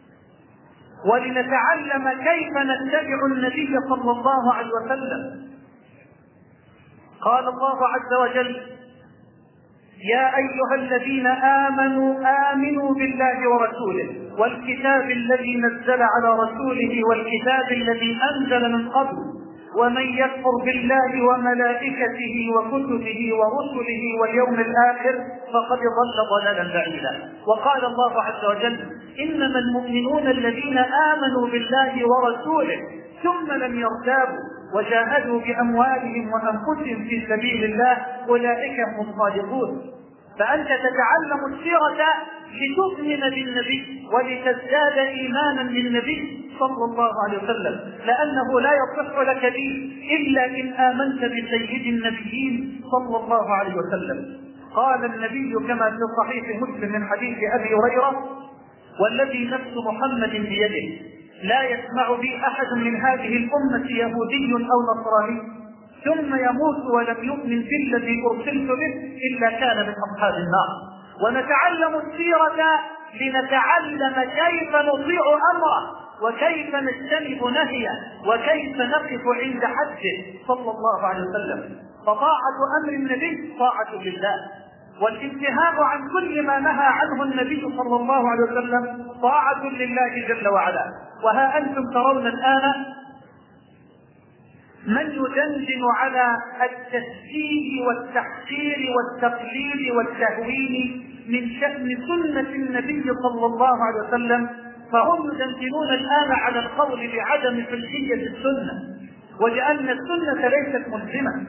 ولنتعلم كيف نتبع النبي صلى الله عليه وسلم. قال الله عز وجل: يا أيها الذين آمنوا بالله ورسوله والكتاب الذي نزل على رسوله والكتاب الذي أنزل من قبل ومن يكفر بالله وملائكته وكتبه ورسله واليوم الآخر فقد ضل ضلالا بعيدا. وقال الله عز وجل: إنما المؤمنون الذين آمنوا بالله ورسوله ثم لم يرتابوا وجاهدوا بأموالهم وأنفسهم في سبيل الله أولئك هم الصادقون. فأنت تتعلم السيرة لتؤمن بالنبي ولتزداد إيمانا بالنبي صلى الله عليه وسلم، لأنه لا يصح لك دين إلا إن آمنت بسيد النبيين صلى الله عليه وسلم. قال النبي كما في صحيح مسلم من حديث أبي هريرة: والذي نفس محمد بيده لا يسمع بي أحد من هذه الأمة يهودي أو نصراني ثم يموت ولم يؤمن بالذي أرسلت به إلا كان من أصحاب النار. ونتعلم السيرة لنتعلم كيف نطيع أمره وكيف نجتنب نهيه وكيف نقف عند حده صلى الله عليه وسلم. فطاعة أمر النبي طاعة لله، والانتهاء عن كل ما نهى عنه النبي صلى الله عليه وسلم طاعة لله جل وعلا. وها أنتم ترون الآن من يدندن على التسجيل والتحقير والتقليل والتهوين من شأن سنة النبي صلى الله عليه وسلم، فهم يدندنون الآن على القول بعدم فقهية السنة وجعلنا السنة ليست ملزمة،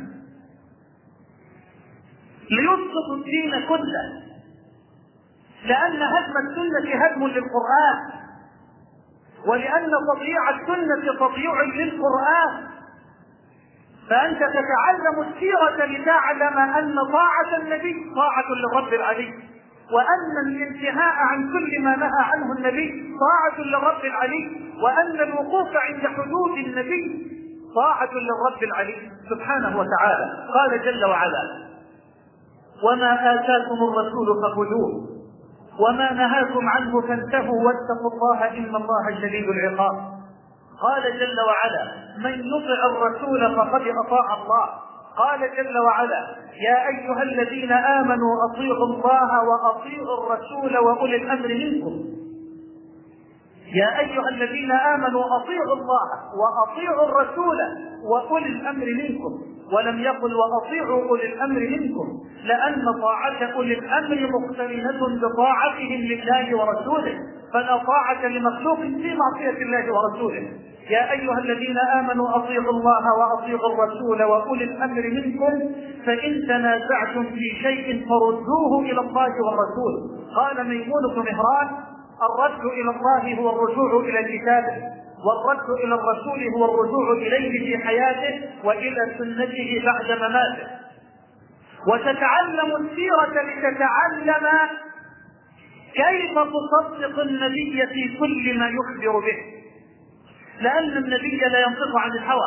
ليسقط الدين كله، لأن هدم السنة هدم للقرآن، ولأن تضييع السنة تضييع للقرآن. فأنت تتعلم السيرة لتعلم أن طاعة النبي طاعة للرب العلي، وأن الانتهاء عن كل ما نهى عنه النبي طاعة للرب العلي، وأن الوقوف عند حدود النبي طاعة للرب العلي سبحانه وتعالى. قال جل وعلا: وما آتاكم الرسول فخذوه وما نهاكم عنه فانتهوا واتقوا الله إن الله شديد العقاب. قال جل وعلا: من يطع الرسول فقد أطاع الله. قال جل وعلا: يا أيها الذين آمنوا أطيعوا الله وأطيعوا الرسول وأولي الأمر منكم. يا أيها الذين آمنوا أطيعوا الله وأطيعوا الرسول وأولي الأمر منكم، ولم يقل وأطيعوا أولي الأمر منكم، لأن طاعة أولي الأمر مقترنة بطاعتهم لله ورسوله، فلا طاعة لمخلوق في معصية الله ورسوله. يا أيها الذين آمنوا أطيعوا الله وأطيعوا الرسول وأولي الأمر منكم فإن تنازعتم في شيء فردوه إلى الله والرسول. قال ميمون بن مهران: الرد إلى الله هو الرجوع إلى الكتاب، والرد إلى الرسول هو الرجوع إليه في حياته وإلى سنته بعد مماته. وتتعلم السيرة لتتعلم كيف تصدق النبي في كل ما يخبر به، لأن النبي لا ينطق عن الهوى.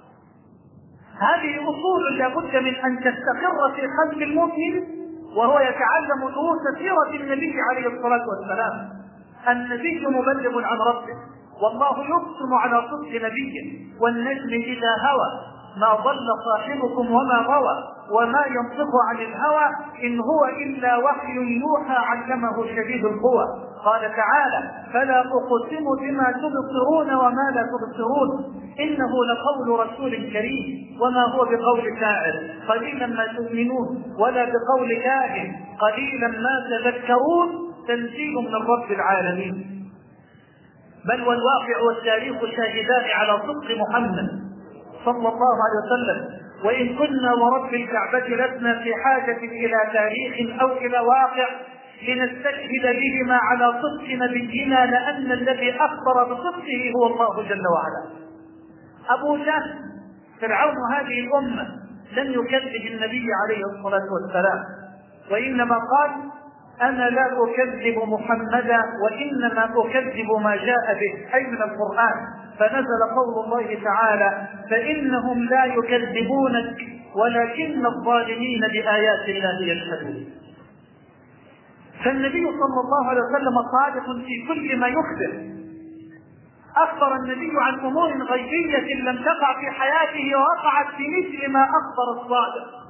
هذه أصول لا بد من أن تستقر في قلب المؤمن وهو يتعلم دروس سيرة النبي عليه الصلاة والسلام. النبي مبلغ عن ربه، والله يقسم على صدق نبيه: والنجم إذا هوى ما ضل صاحبكم وما غوى وما ينطق عن الهوى إن هو إلا وحي يوحى علمه شديد القوى. قال تعالى: فلا أقسم بما تبصرون وما لا تبصرون إنه لقول رسول كريم وما هو بقول شاعر قليلا ما تؤمنون ولا بقول كاهن قليلا ما تذكرون تنزيل من رب العالمين. بل والواقع والتاريخ شاهدان على صدق محمد صلى الله عليه وسلم، وإن كنا ورب الكعبة لسنا في حاجة إلى تاريخ أو إلى واقع لنستشهد بهما على صدق نبينا، لأن الذي أخبر بصدقه هو الله جل وعلا. أبو جهل فرعون هذه الأمة لم يكذب النبي عليه الصلاة والسلام، وإنما قال: أنا لا أكذب محمدا وإنما أكذب ما جاء به، أي من القرآن. فنزل قول الله تعالى: فإنهم لا يكذبونك ولكن الظالمين بآيات الله يجحدون. فالنبي صلى الله عليه وسلم صادق في كل ما يخبر. أخبر النبي عن أمور غيبية لم تقع في حياته ووقعت بمثل ما أخبر الصادق،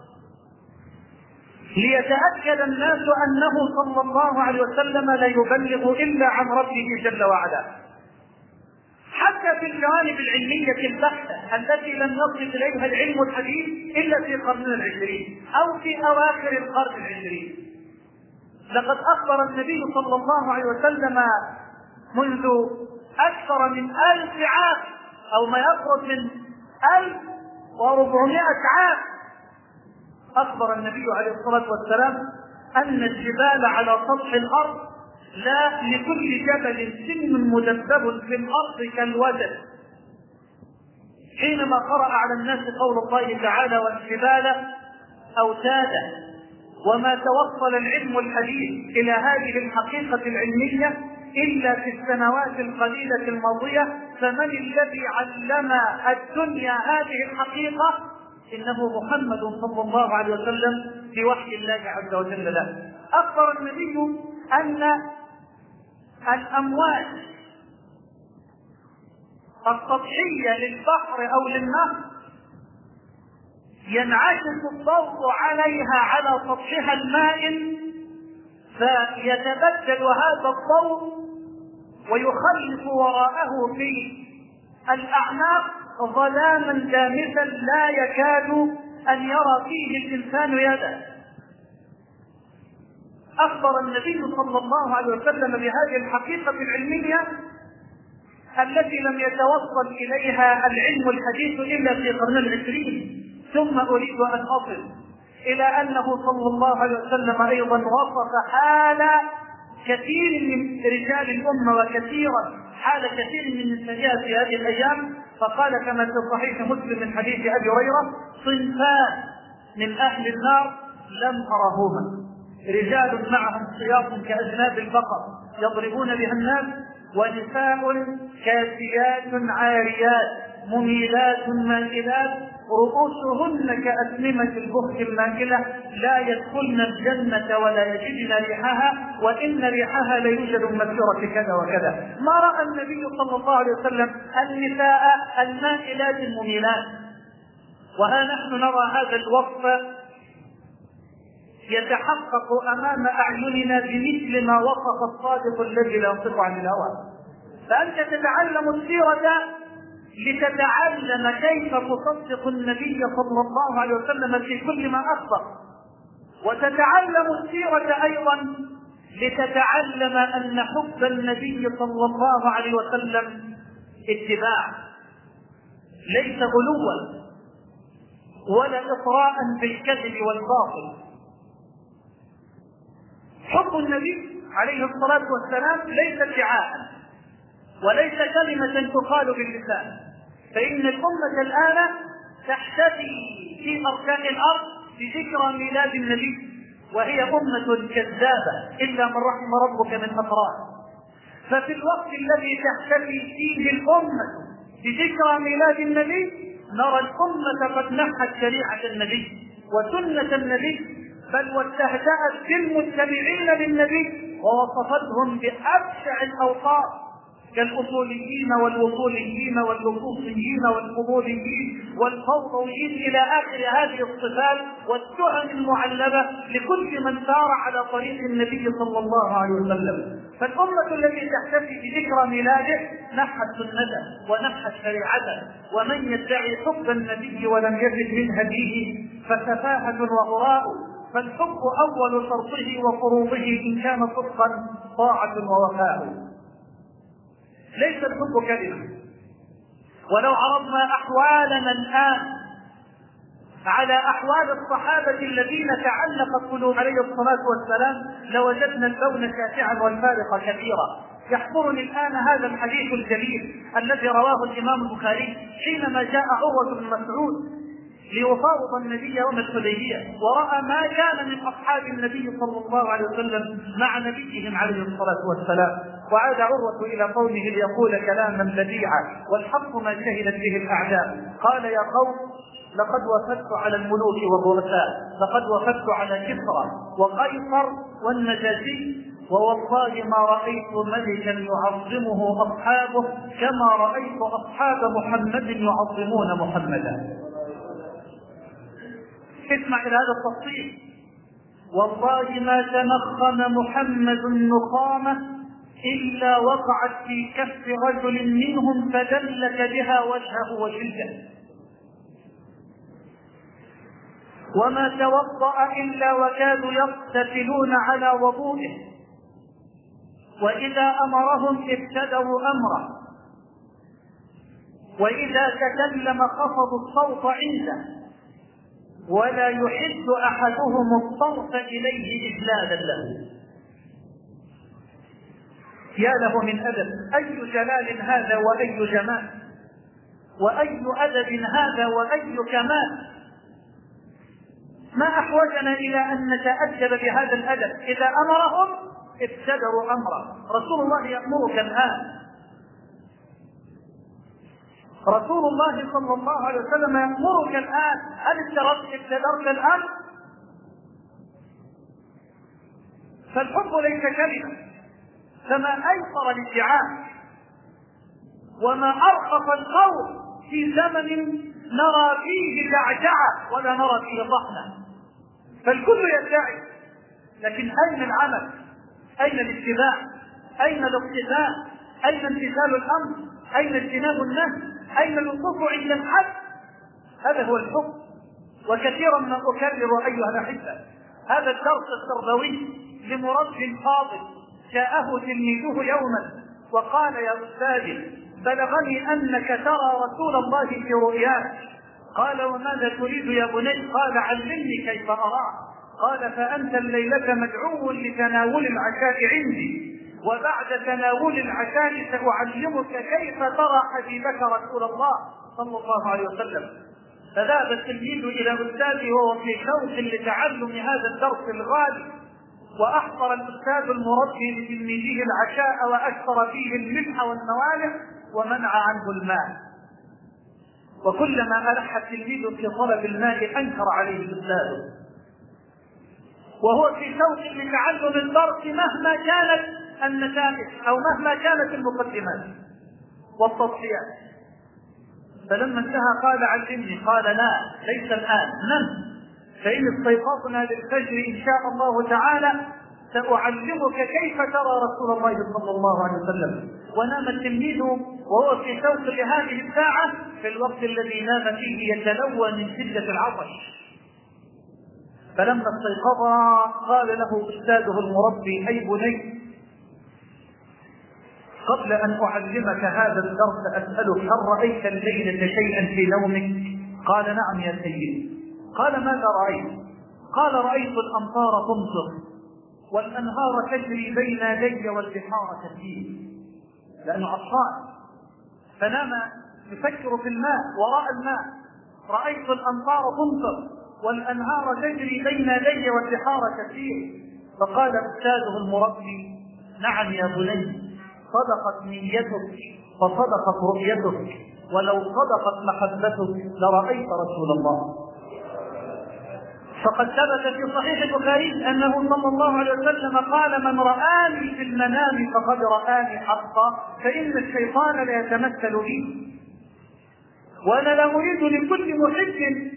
ليتأكد الناس أنه صلى الله عليه وسلم لا يبلغ إلا عن ربه جل وعلا. حتى في الجوانب العلمية البحتة التي لم يصل إليها العلم الحديث إلا في قرننا العشرين أو في أواخر القرن العشرين، لقد أخبر النبي صلى الله عليه وسلم منذ أكثر من 1000 عام أو ما يقرب من 1400 عام. أخبر النبي عليه الصلاة والسلام أن الجبال على سطح الأرض لا لكل جبل سن مدبب في الأرض كالوزن. حينما قرأ على الناس قول الله تعالى: والجبال أوتادا، وما توصل العلم الحديث إلى هذه الحقيقة العلمية إلا في السنوات القليلة الماضية، فمن الذي علم الدنيا هذه الحقيقة؟ إنه محمد صلى الله عليه وسلم بوحي الله عز وجل له. أخبر النبي أن الأمواج السطحية للبحر أو للنهر ينعكس الضوء عليها على سطحها المائل، فيتبدل هذا الضوء ويخلف وراءه في الأعناق ظلاما دامسا لا يكاد أن يرى فيه الإنسان يده. أخبر النبي صلى الله عليه وسلم بهذه الحقيقة العلمية التي لم يتوصل إليها العلم الحديث إلا في قرن العشرين. ثم أريد أن أصل إلى أنه صلى الله عليه وسلم أيضا وصف حال كثير من رجال الأمة وكثيرا حال كثير من نسائها في هذه الأيام، فقال كما في صحيح مسلم من حديث أبي هريرة: صنفان من أهل النار لم أرهما، رجال معهم سياط كأذناب البقر يضربون بها الناس، ونساء كاسيات عاريات مميلات مائلات رؤوسهن كأسنمة البخت الماكلة لا يدخلن الجنة ولا يجدن ريحها وإن ريحها ليوجد من مسيرة كذا وكذا. ما رأى النبي صلى الله عليه وسلم النساء المائلات المميلات، وها نحن نرى هذا الوصف يتحقق أمام أعيننا بمثل ما وصف الصادق الذي لا ينطق عن الهوى. فأنت تتعلم السيرة لتتعلم كيف تصدق النبي صلى الله عليه وسلم في كل ما أخبر، وتتعلم السيرة أيضا لتتعلم أن حب النبي صلى الله عليه وسلم اتباع، ليس غلوا ولا إطراء بالكذب والباطل. حب النبي عليه الصلاة والسلام ليس ادعاء وليس كلمة تقال باللسان، فإن الأمة الآن تحتفي في أركان الأرض بذكرى ميلاد النبي، وهي أمة كذابة إلا من رحم ربك من أطراف. ففي الوقت الذي تحتفي فيه الأمة بذكرى ميلاد النبي نرى الأمة قد نحت شريعة النبي وسنة النبي، بل واستهزأت بالمتبعين للنبي ووصفتهم بأبشع الأوصاف كالأصوليين والوصوليين واللصوصيين والفضوليين والفوضويين إلى آخر هذه الصفات والتهم المعلبة لكل من سار على طريق النبي صلى الله عليه وسلم. فالأمة التي تحتفي بذكرى ميلاده نحت سنته ونحت شريعته، ومن يدعي حب النبي ولم يجد من هديه فسفاهة وغراء. فالحب أول شرطه وفروضه إن كان صدقا طاعة ووفاء. ليس الحب كلمة. ولو عرضنا أحوالنا الآن على أحوال الصحابة الذين تعلقت قلوب عليه الصلاة والسلام لوجدنا اللون شاسعا والفارق كثيرا. يحضرني الآن هذا الحديث الجليل الذي رواه الإمام البخاري حينما جاء عروة بن مسعود ليفاوض النبي يوم الحديبية، ورأى ما كان من أصحاب النبي صلى الله عليه وسلم مع نبيهم عليه الصلاة والسلام، وعاد عروة إلى قومه ليقول كلاما بديعا والحق ما شهدت به الأعداء. قال: يا قوم، لقد وفدت على الملوك والرؤساء، لقد وفدت على كسرى وقيصر والنجاشي، ووالله ما رأيت ملكا يعظمه أصحابه كما رأيت أصحاب محمد يعظمون محمدا. اسمع إلى هذا التفصيل: والله ما تنخم محمد نخامة إلا وقعت في كف رجل منهم فدلك بها وجهه وجلده، وما توضأ إلا وكادوا يقتتلون على وضوئه، وإذا أمرهم ابتدوا أمره، وإذا تكلم خفضوا الصوت عنده، ولا يحد أحدهم الصوت إليه إجلالا له. يا له من أدب! أي جلال هذا وأي جمال، وأي أدب هذا وأي كمال! ما أحوجنا إلى أن نتأدب بهذا الأدب؟ إذا أمرهم ابتدروا أمره. رسول الله يأمرك الآن، رسول الله صلى الله عليه وسلم يأمرك الآن. هل ابتدرت الآن؟ فالحب ليس كلمة، فما أيسر الادعاء وما أرخص القول في زمن نرى فيه جعجعة ولا نرى فيه ضحنة. فالكل يدعي، لكن أين العمل؟ أين الاتباع؟ أين الاقتداء؟ أين امتثال الأمر؟ أين اجتناب النهي؟ أين الوقوف عند الحد؟ هذا هو الحب. وكثيرا ما أكرر أيها الأحبة هذا الدرس التربوي لمربي فاضل جاءه تلميذه يوما وقال: يا أستاذي، بلغني أنك ترى رسول الله في رؤياك. قال: وماذا تريد يا بني؟ قال: علمني كيف أراه. قال: فأنت الليلة مدعو لتناول العشاء عندي، وبعد تناول العشاء سأعلمك كيف ترى حبيبك رسول الله صلى الله عليه وسلم. فذهب التلميذ إلى أستاذه وهو في شوق لتعلم هذا الدرس الغالي، وأحضر الأستاذ المربي لتلميذه العشاء وأكثر فيه الملح والموالح ومنع عنه الماء. وكلما ألح التلميذ في طلب الماء أنكر عليه الأستاذ، وهو في شوق لتعلم الدرس مهما كانت النتائج أو مهما كانت المقدمات والتصفيات. فلما انتهى قال: علمني. قال: لا، ليس الآن، نم، فإن استيقظنا للفجر إن شاء الله تعالى سأعلمك كيف ترى رسول الله صلى الله عليه وسلم. ونام التلميذ وهو في شوق لهذه الساعة في الوقت الذي نام فيه يتلوى من شدة العطش. فلما استيقظ قال له أستاذه المربي: أي بني، قبل أن أعلمك هذا الدرس أسألك: هل رأيت الليلة شيئا في نومك؟ قال: نعم يا سيدي. قال: ماذا رأيت؟ قال: رأيت الأمطار تمطر والأنهار تجري بين يدي والبحار تسيل. لأنه عطشان فنام يفكر في الماء وراء الماء. رأيت الأمطار تمطر والأنهار تجري بين يدي والبحار تسيل. فقال أستاذه المربي: نعم يا بني، صدقت نيتك فصدقت رؤيتك، ولو صدقت محبتك لرأيت رسول الله. فقد ثبت في صحيح البخاري أنه صلى الله عليه وسلم قال: من رآني في المنام فقد رآني حقا، فإن الشيطان لا يتمثل بي. وأنا لا أريد لكل محب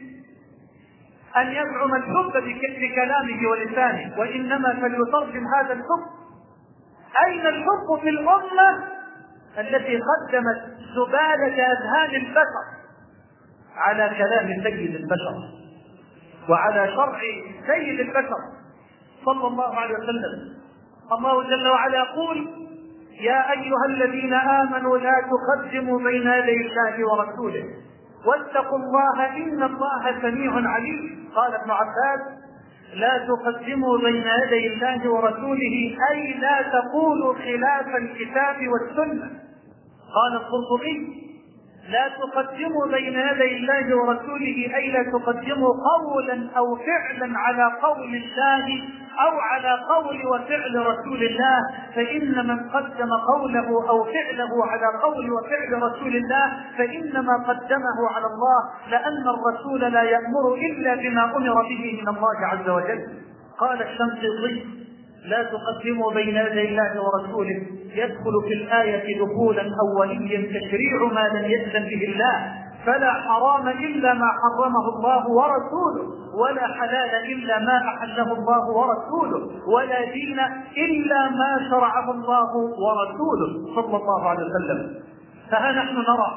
أن يزعم الحب بكلامه ولسانه، وإنما فليترجم هذا الحب. أين الحب في الأمة التي قدمت زبالة أذهان البشر على كلام سيد البشر وعلى شرع سيد البشر صلى الله عليه وسلم؟ الله جل وعلا يقول: يا أيها الذين آمنوا لا تقدموا بين يدي الله ورسوله واتقوا الله إن الله سميع عليم. قال ابن عباس: لا تقدموا بين يدي الله ورسوله أي لا تقولوا خلاف الكتاب والسنة. قال القرطبي: لا تقدموا بين يدي الله ورسوله أي لا تقدموا قولا أو فعلا على قول الله أو على قول وفعل رسول الله، فإن من قدم قوله أو فعله على قول وفعل رسول الله فإنما قدمه على الله، لأن الرسول لا يأمر إلا بما أمر به من الله عز وجل. قال الشنقيطي: لا تقدموا بين يدي الله ورسوله يدخل في الآية دخولا أوليا تشريع ما لم يأذن به الله، فلا حرام إلا ما حرمه الله ورسوله، ولا حلال إلا ما أحله الله ورسوله، ولا دين إلا ما شرعه الله ورسوله صلى الله عليه وسلم. فها نحن نرى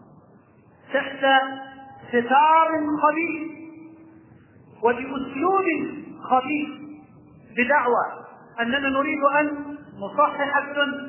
تحت ستار خبيث وبأسلوب خبيث بدعوى أننا نريد أن نصحح السنة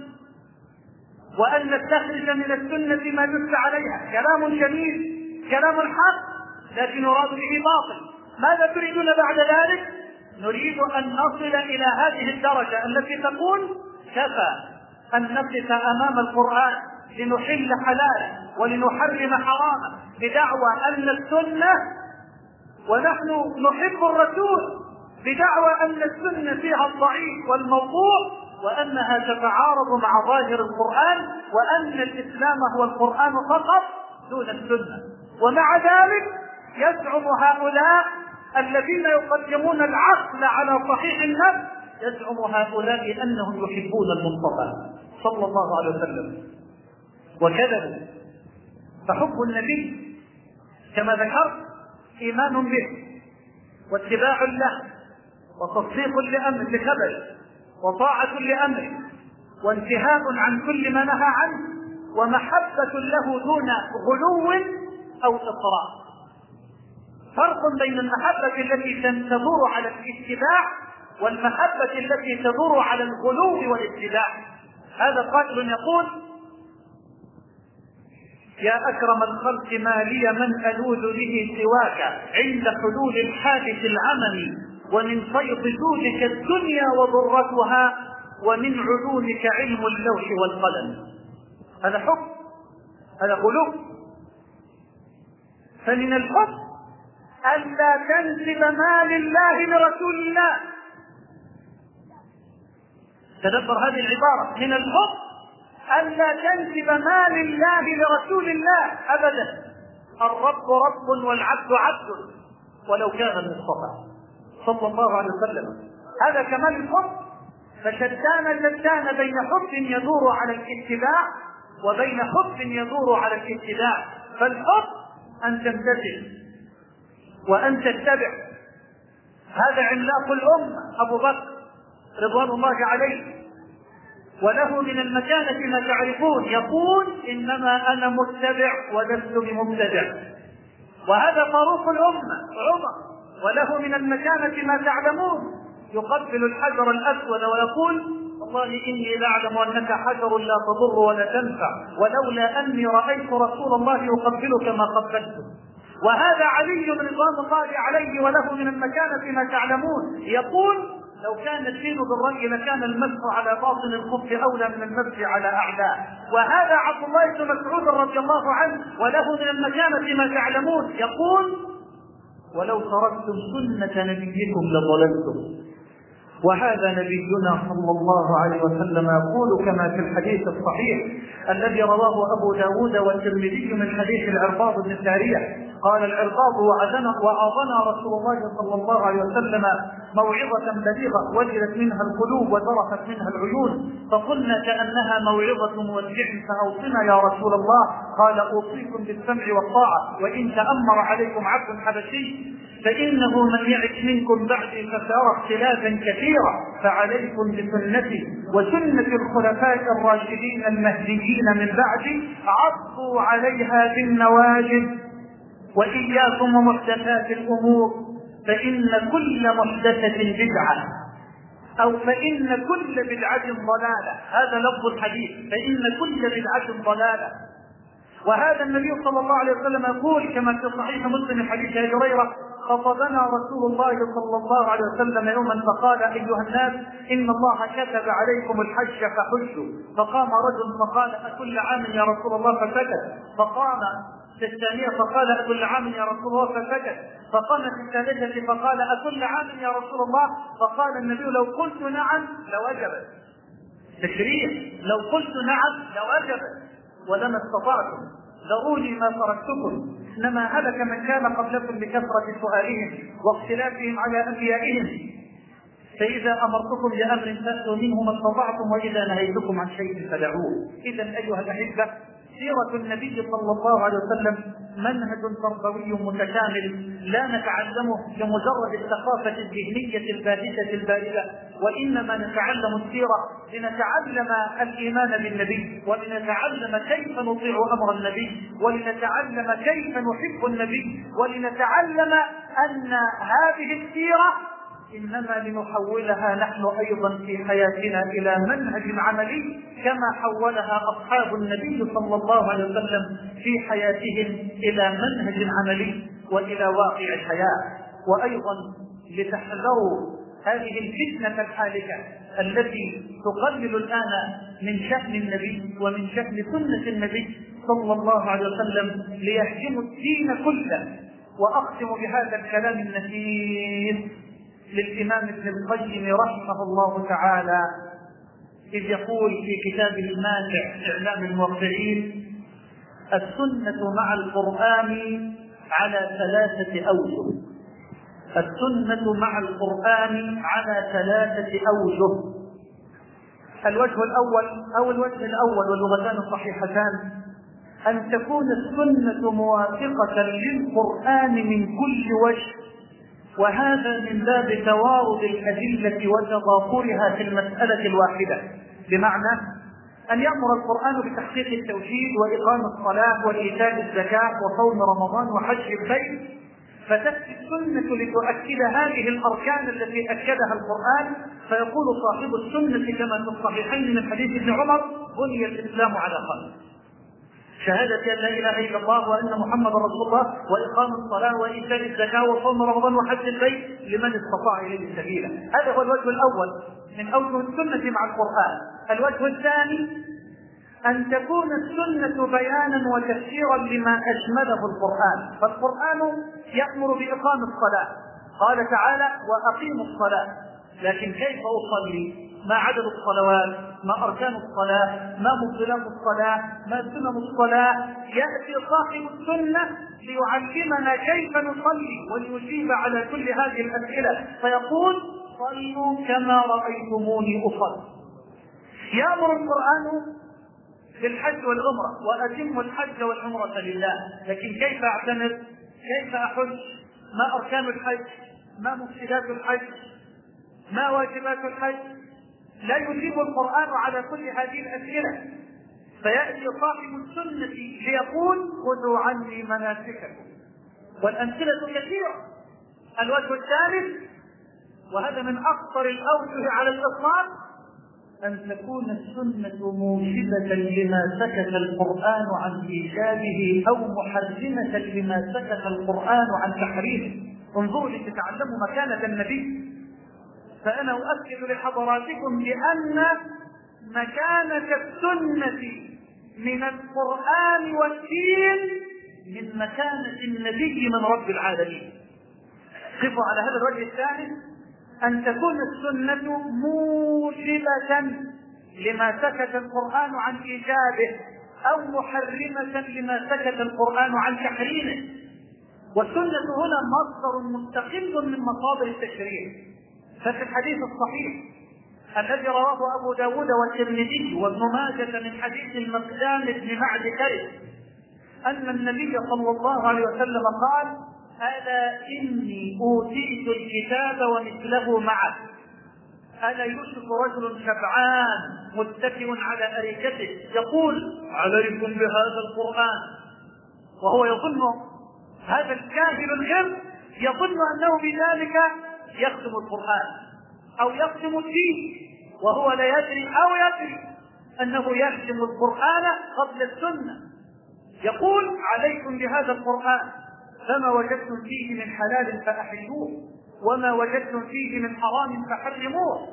وأن نستخرج من السنة ما دل عليها. كلام جميل، كلام حق، لكن يراد به باطل. ماذا تريدون بعد ذلك؟ نريد أن نصل إلى هذه الدرجة التي تقول: كفى أن نقف أمام القرآن لنحل حلالا ولنحرم حراما بدعوى أن السنة، ونحن نحب الرسول بدعوى أن السنة فيها الضعيف والموضوع، وأنها تتعارض مع ظاهر القرآن، وأن الإسلام هو القرآن فقط دون السنة. ومع ذلك يزعم هؤلاء الذين يقدمون العقل على صحيح النفس، يزعم هؤلاء أنهم يحبون المصطفى صلى الله عليه وسلم، وكذبوا. فحب النبي كما ذكرت إيمان به واتباع له وتصديق لأمر بخبر وطاعة لأمره وانتهاء عن كل ما نهى عنه ومحبة له دون غلو أو إطراء. فرق بين المحبة التي تدور على الاتباع والمحبة التي تدور على الغلو والاتباع. هذا قائل يقول: يا أكرم الخلق ما لي من ألوذ به سواك عند حلول الحادث العمم، ومن فيض جودك الدنيا وضرتها، ومن علومك علم اللوح والقلم. هذا حب، هذا غلو. فمن الحب ألا تنسب ما لله لرسول الله. تدبر هذه العبارة: من الحب ألا تنسب ما لله لرسول الله أبدا. الرب رب والعبد عبد ولو كان المصطفى صلى الله عليه وسلم. هذا كمال الحب. فشتان بين حب يدور على الاتباع وبين حب يدور على الاتباع. فالحب أن تمتثل وأن تتبع. هذا عملاق الأمة أبو بكر رضوان الله عليه، وله من المكانة ما تعرفون، يقول: إنما أنا متبع ولست بمبتدع. وهذا فاروق الأمة عمر، وله من المكانة ما تعلمون، يقبل الحجر الأسود ويقول: والله إني لأعلم أنك حجر لا تضر ولا تنفع، ولولا أني رأيت رسول الله يقبلك ما قبلته. وهذا علي رضوان الله عليه، وله من المكانة ما تعلمون، يقول: لو كان الدين بالرأي لكان المسح على باطن الخف أولى من المسح على أعلاه. وهذا عبد الله بن مسعود رضي الله عنه، وله من المكانة ما تعلمون، يقول: ولو تركتم سنة نبيكم لضللتم. وهذا نبينا صلى الله عليه وسلم يقول كما في الحديث الصحيح الذي رواه أبو داود والترمذي من حديث العرباض بن سارية: قال العرباض: وعظنا رسول الله صلى الله عليه وسلم موعظة بليغة وجلت منها القلوب وذرفت منها العيون، فقلنا كأنها موعظة مودع فأوصنا يا رسول الله. قال: أوصيكم بالسمع والطاعة، وإن تأمر عليكم عبد حبشي فإنه من يعش منكم بعدي فسيرى اختلافا كثيرا، فعليكم بسنتي وسنة الخلفاء الراشدين المهديين من بعدي، عضوا عليها بالنواجذ، وإياكم ومحدثات الأمور، فإن كل محدثة بدعة، أو فإن كل بدعة ضلالة. هذا لفظ الحديث: فإن كل بدعة ضلالة. وهذا النبي صلى الله عليه وسلم يقول كما في صحيح مسلم حديث أبي هريرة: خطبنا رسول الله صلى الله عليه وسلم يوما فقال: أيها الناس، إن الله كتب عليكم الحج فحجوا. فقام رجل فقال: أكل عام يا رسول الله؟ فسكت. فقام في الثانية فقال: أكل عام يا رسول الله؟ فسكت. فقام في الثالثة فقال: أكل عام يا رسول الله؟ فقال النبي: لو قلت نعم لوجبت. تشريع: لو قلت نعم لوجبت ولما استطعتم، ذروني ما تركتكم، إنما هلك من كان قبلكم بكثرة سؤالهم واختلافهم على أنبيائهم، فإذا أمرتكم بأمر فأتوا منه ما استطعتم، وإذا نهيتكم عن شيء فدعوه. إذا أيها الأحبة، سيرة النبي صلى الله عليه وسلم منهج تربوي متكامل لا نتعلمه بمجرد الثقافة الذهنية الباهتة البارزة، وإنما نتعلم السيرة لنتعلم الإيمان بالنبي، ولنتعلم كيف نطيع أمر النبي، ولنتعلم كيف نحب النبي، ولنتعلم أن هذه السيرة إنما لنحولها نحن أيضا في حياتنا إلى منهج عملي، كما حولها أصحاب النبي صلى الله عليه وسلم في حياتهم إلى منهج عملي وإلى واقع الحياة. وأيضا لتحذروا هذه الفتنة الحالكة التي تقلل الآن من شأن النبي ومن شأن سنة النبي صلى الله عليه وسلم ليهجموا الدين كله. وأختم بهذا الكلام النفيس للإمام ابن القيم رحمه الله تعالى، إذ يقول في كتابه الماتع إعلام الموقعين: السنة مع القرآن على 3 أوجه. السنة مع القرآن على 3 أوجه. الوجه الأول أو الوجه الأول واللغتان الصحيحتان: أن تكون السنة موافقة للقرآن من كل وجه، وهذا من باب توارد الأدلة وتضافرها في المسألة الواحدة، بمعنى أن يأمر القرآن بتحقيق التوحيد وإقام الصلاة وإيتاء الزكاة وصوم رمضان وحج البيت، فتأتي السنة لتؤكد هذه الأركان التي أكدها القرآن، فيقول صاحب السنة كما في الصحيحين من حديث ابن عمر: بني الإسلام على 5: شهادة أن لا إله إلا الله وأن محمد رسول الله، وإقام الصلاة وإيتاء الزكاة وصوم رمضان وحج البيت لمن استطاع إليه سبيلا. هذا هو الوجه الأول من أوجه السنة مع القرآن. الوجه الثاني: أن تكون السنة بيانا وتفسيرا لما أشمله القرآن. فالقرآن يأمر بإقام الصلاة، قال تعالى: وأقيموا الصلاة، لكن كيف أصلي؟ ما عدد الصلوات؟ ما أركان الصلاة؟ ما مبطلات الصلاة؟ ما سنن الصلاة؟ يأتي صاحب السنة ليعلمنا كيف نصلي وليجيب على كل هذه الأسئلة، فيقول: صلوا كما رأيتموني أصلي. يأمر القرآن بالحج والعمرة: وأتموا الحج والعمرة لله، لكن كيف أعتمر؟ كيف أحج؟ ما أركان الحج؟ ما مفسدات الحج؟ ما واجبات الحج؟ لا يجيب القرآن على كل هذه الأسئلة، فيأتي صاحب السنة ليقول: خذوا عني مناسككم. والأمثلة كثيرة. الوجه الثالث، وهذا من أخطر الأوجه على الإطلاق: أن تكون السنة موجبة لما سكت القرآن عن إيجابه، أو محرمة لما سكت القرآن عن تحريمه. انظروا لتتعلموا مكانة النبي. فأنا أؤكد لحضراتكم بأن مكانة السنة من القرآن والدين من مكانة النبي من رب العالمين. قفوا على هذا الوجه الثالث: أن تكون السنة موجبة لما سكت القرآن عن إيجابه، أو محرمة لما سكت القرآن عن تحريمه. والسنة هنا مصدر مستقل من مصادر التشريع. ففي الحديث الصحيح الذي رواه أبو داود والترمذي وابن ماجة من حديث المقدام بن معد كرب أن النبي صلى الله عليه وسلم قال: ألا إني أوتيت الكتاب ومثله معه. ألا يوشك رجل شبعان متكئ على أريكته يقول: عليكم بهذا القرآن، وهو يظن، هذا الكاهل الغر يظن أنه بذلك يختم القرآن أو يختم الدين، وهو لا يدري أو يدري أنه يختم القرآن قبل السنة. يقول: عليكم بهذا القرآن، فما وجدتم فيه من حلال فأحلوه، وما وجدتم فيه من حرام فحرموه.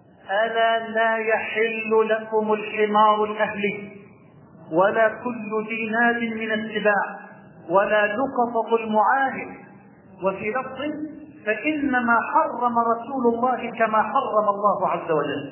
ألا لا يحل لكم الحمار الأهلي، ولا كل ذي ناب من السباع، ولا لقطة المعاهد. وفي لفظ: فإنما حرم رسول الله كما حرم الله عز وجل.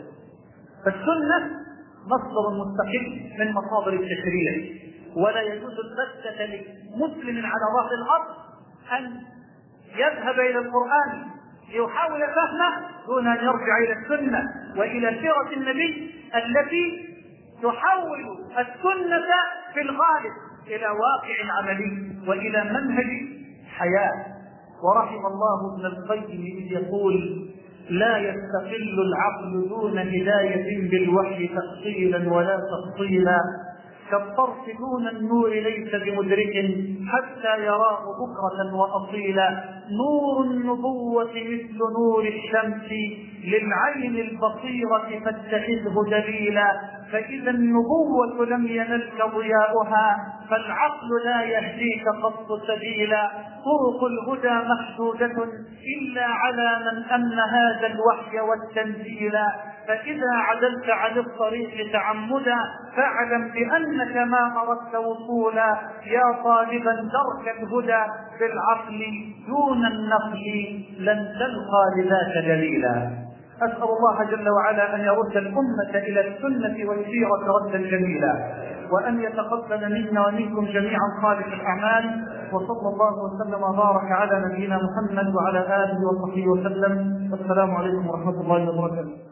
فالسنة مصدر مستقل من مصادر التشريع، ولا يجوز البتة لمسلم على ظهر الأرض أن يذهب إلى القرآن ليحاول فهمه دون أن يرجع إلى السنة وإلى سيرة النبي التي تحول السنة في الغالب إلى واقع عملي وإلى منهج حياة. ورحم الله ابن القيم إذ يقول: لا يستقل العقل دون هداية بالوحي تفصيلا ولا تفصيلا، كالطرف دون النور ليس بمدرك حتى يراه بكرة وأصيلا. نور النبوة مثل نور الشمس للعين البصيرة فاتخذه دليلا، فإذا النبوة لم ينلك ضياؤها فالعقل لا يهديك قط سبيلا. طرق الهدى محدودة إلا على من أمن هذا الوحي والتنزيلا، فإذا عدلت عن الطريق تعمدا فاعلم بأنك ما أردت وصولا. يا طالبا درك الهدى بالعقل دون النقل لن تلقى لذاك دليلا. أسأل الله جل وعلا أن يرد الأمة إلى السنة والسيرة ردا جميلا، وأن يتقبل منا ومنكم جميعا خالص الأعمال. وصلى الله وسلم وبارك على نبينا محمد وعلى آله وصحبه وسلم. والسلام عليكم ورحمة الله وبركاته.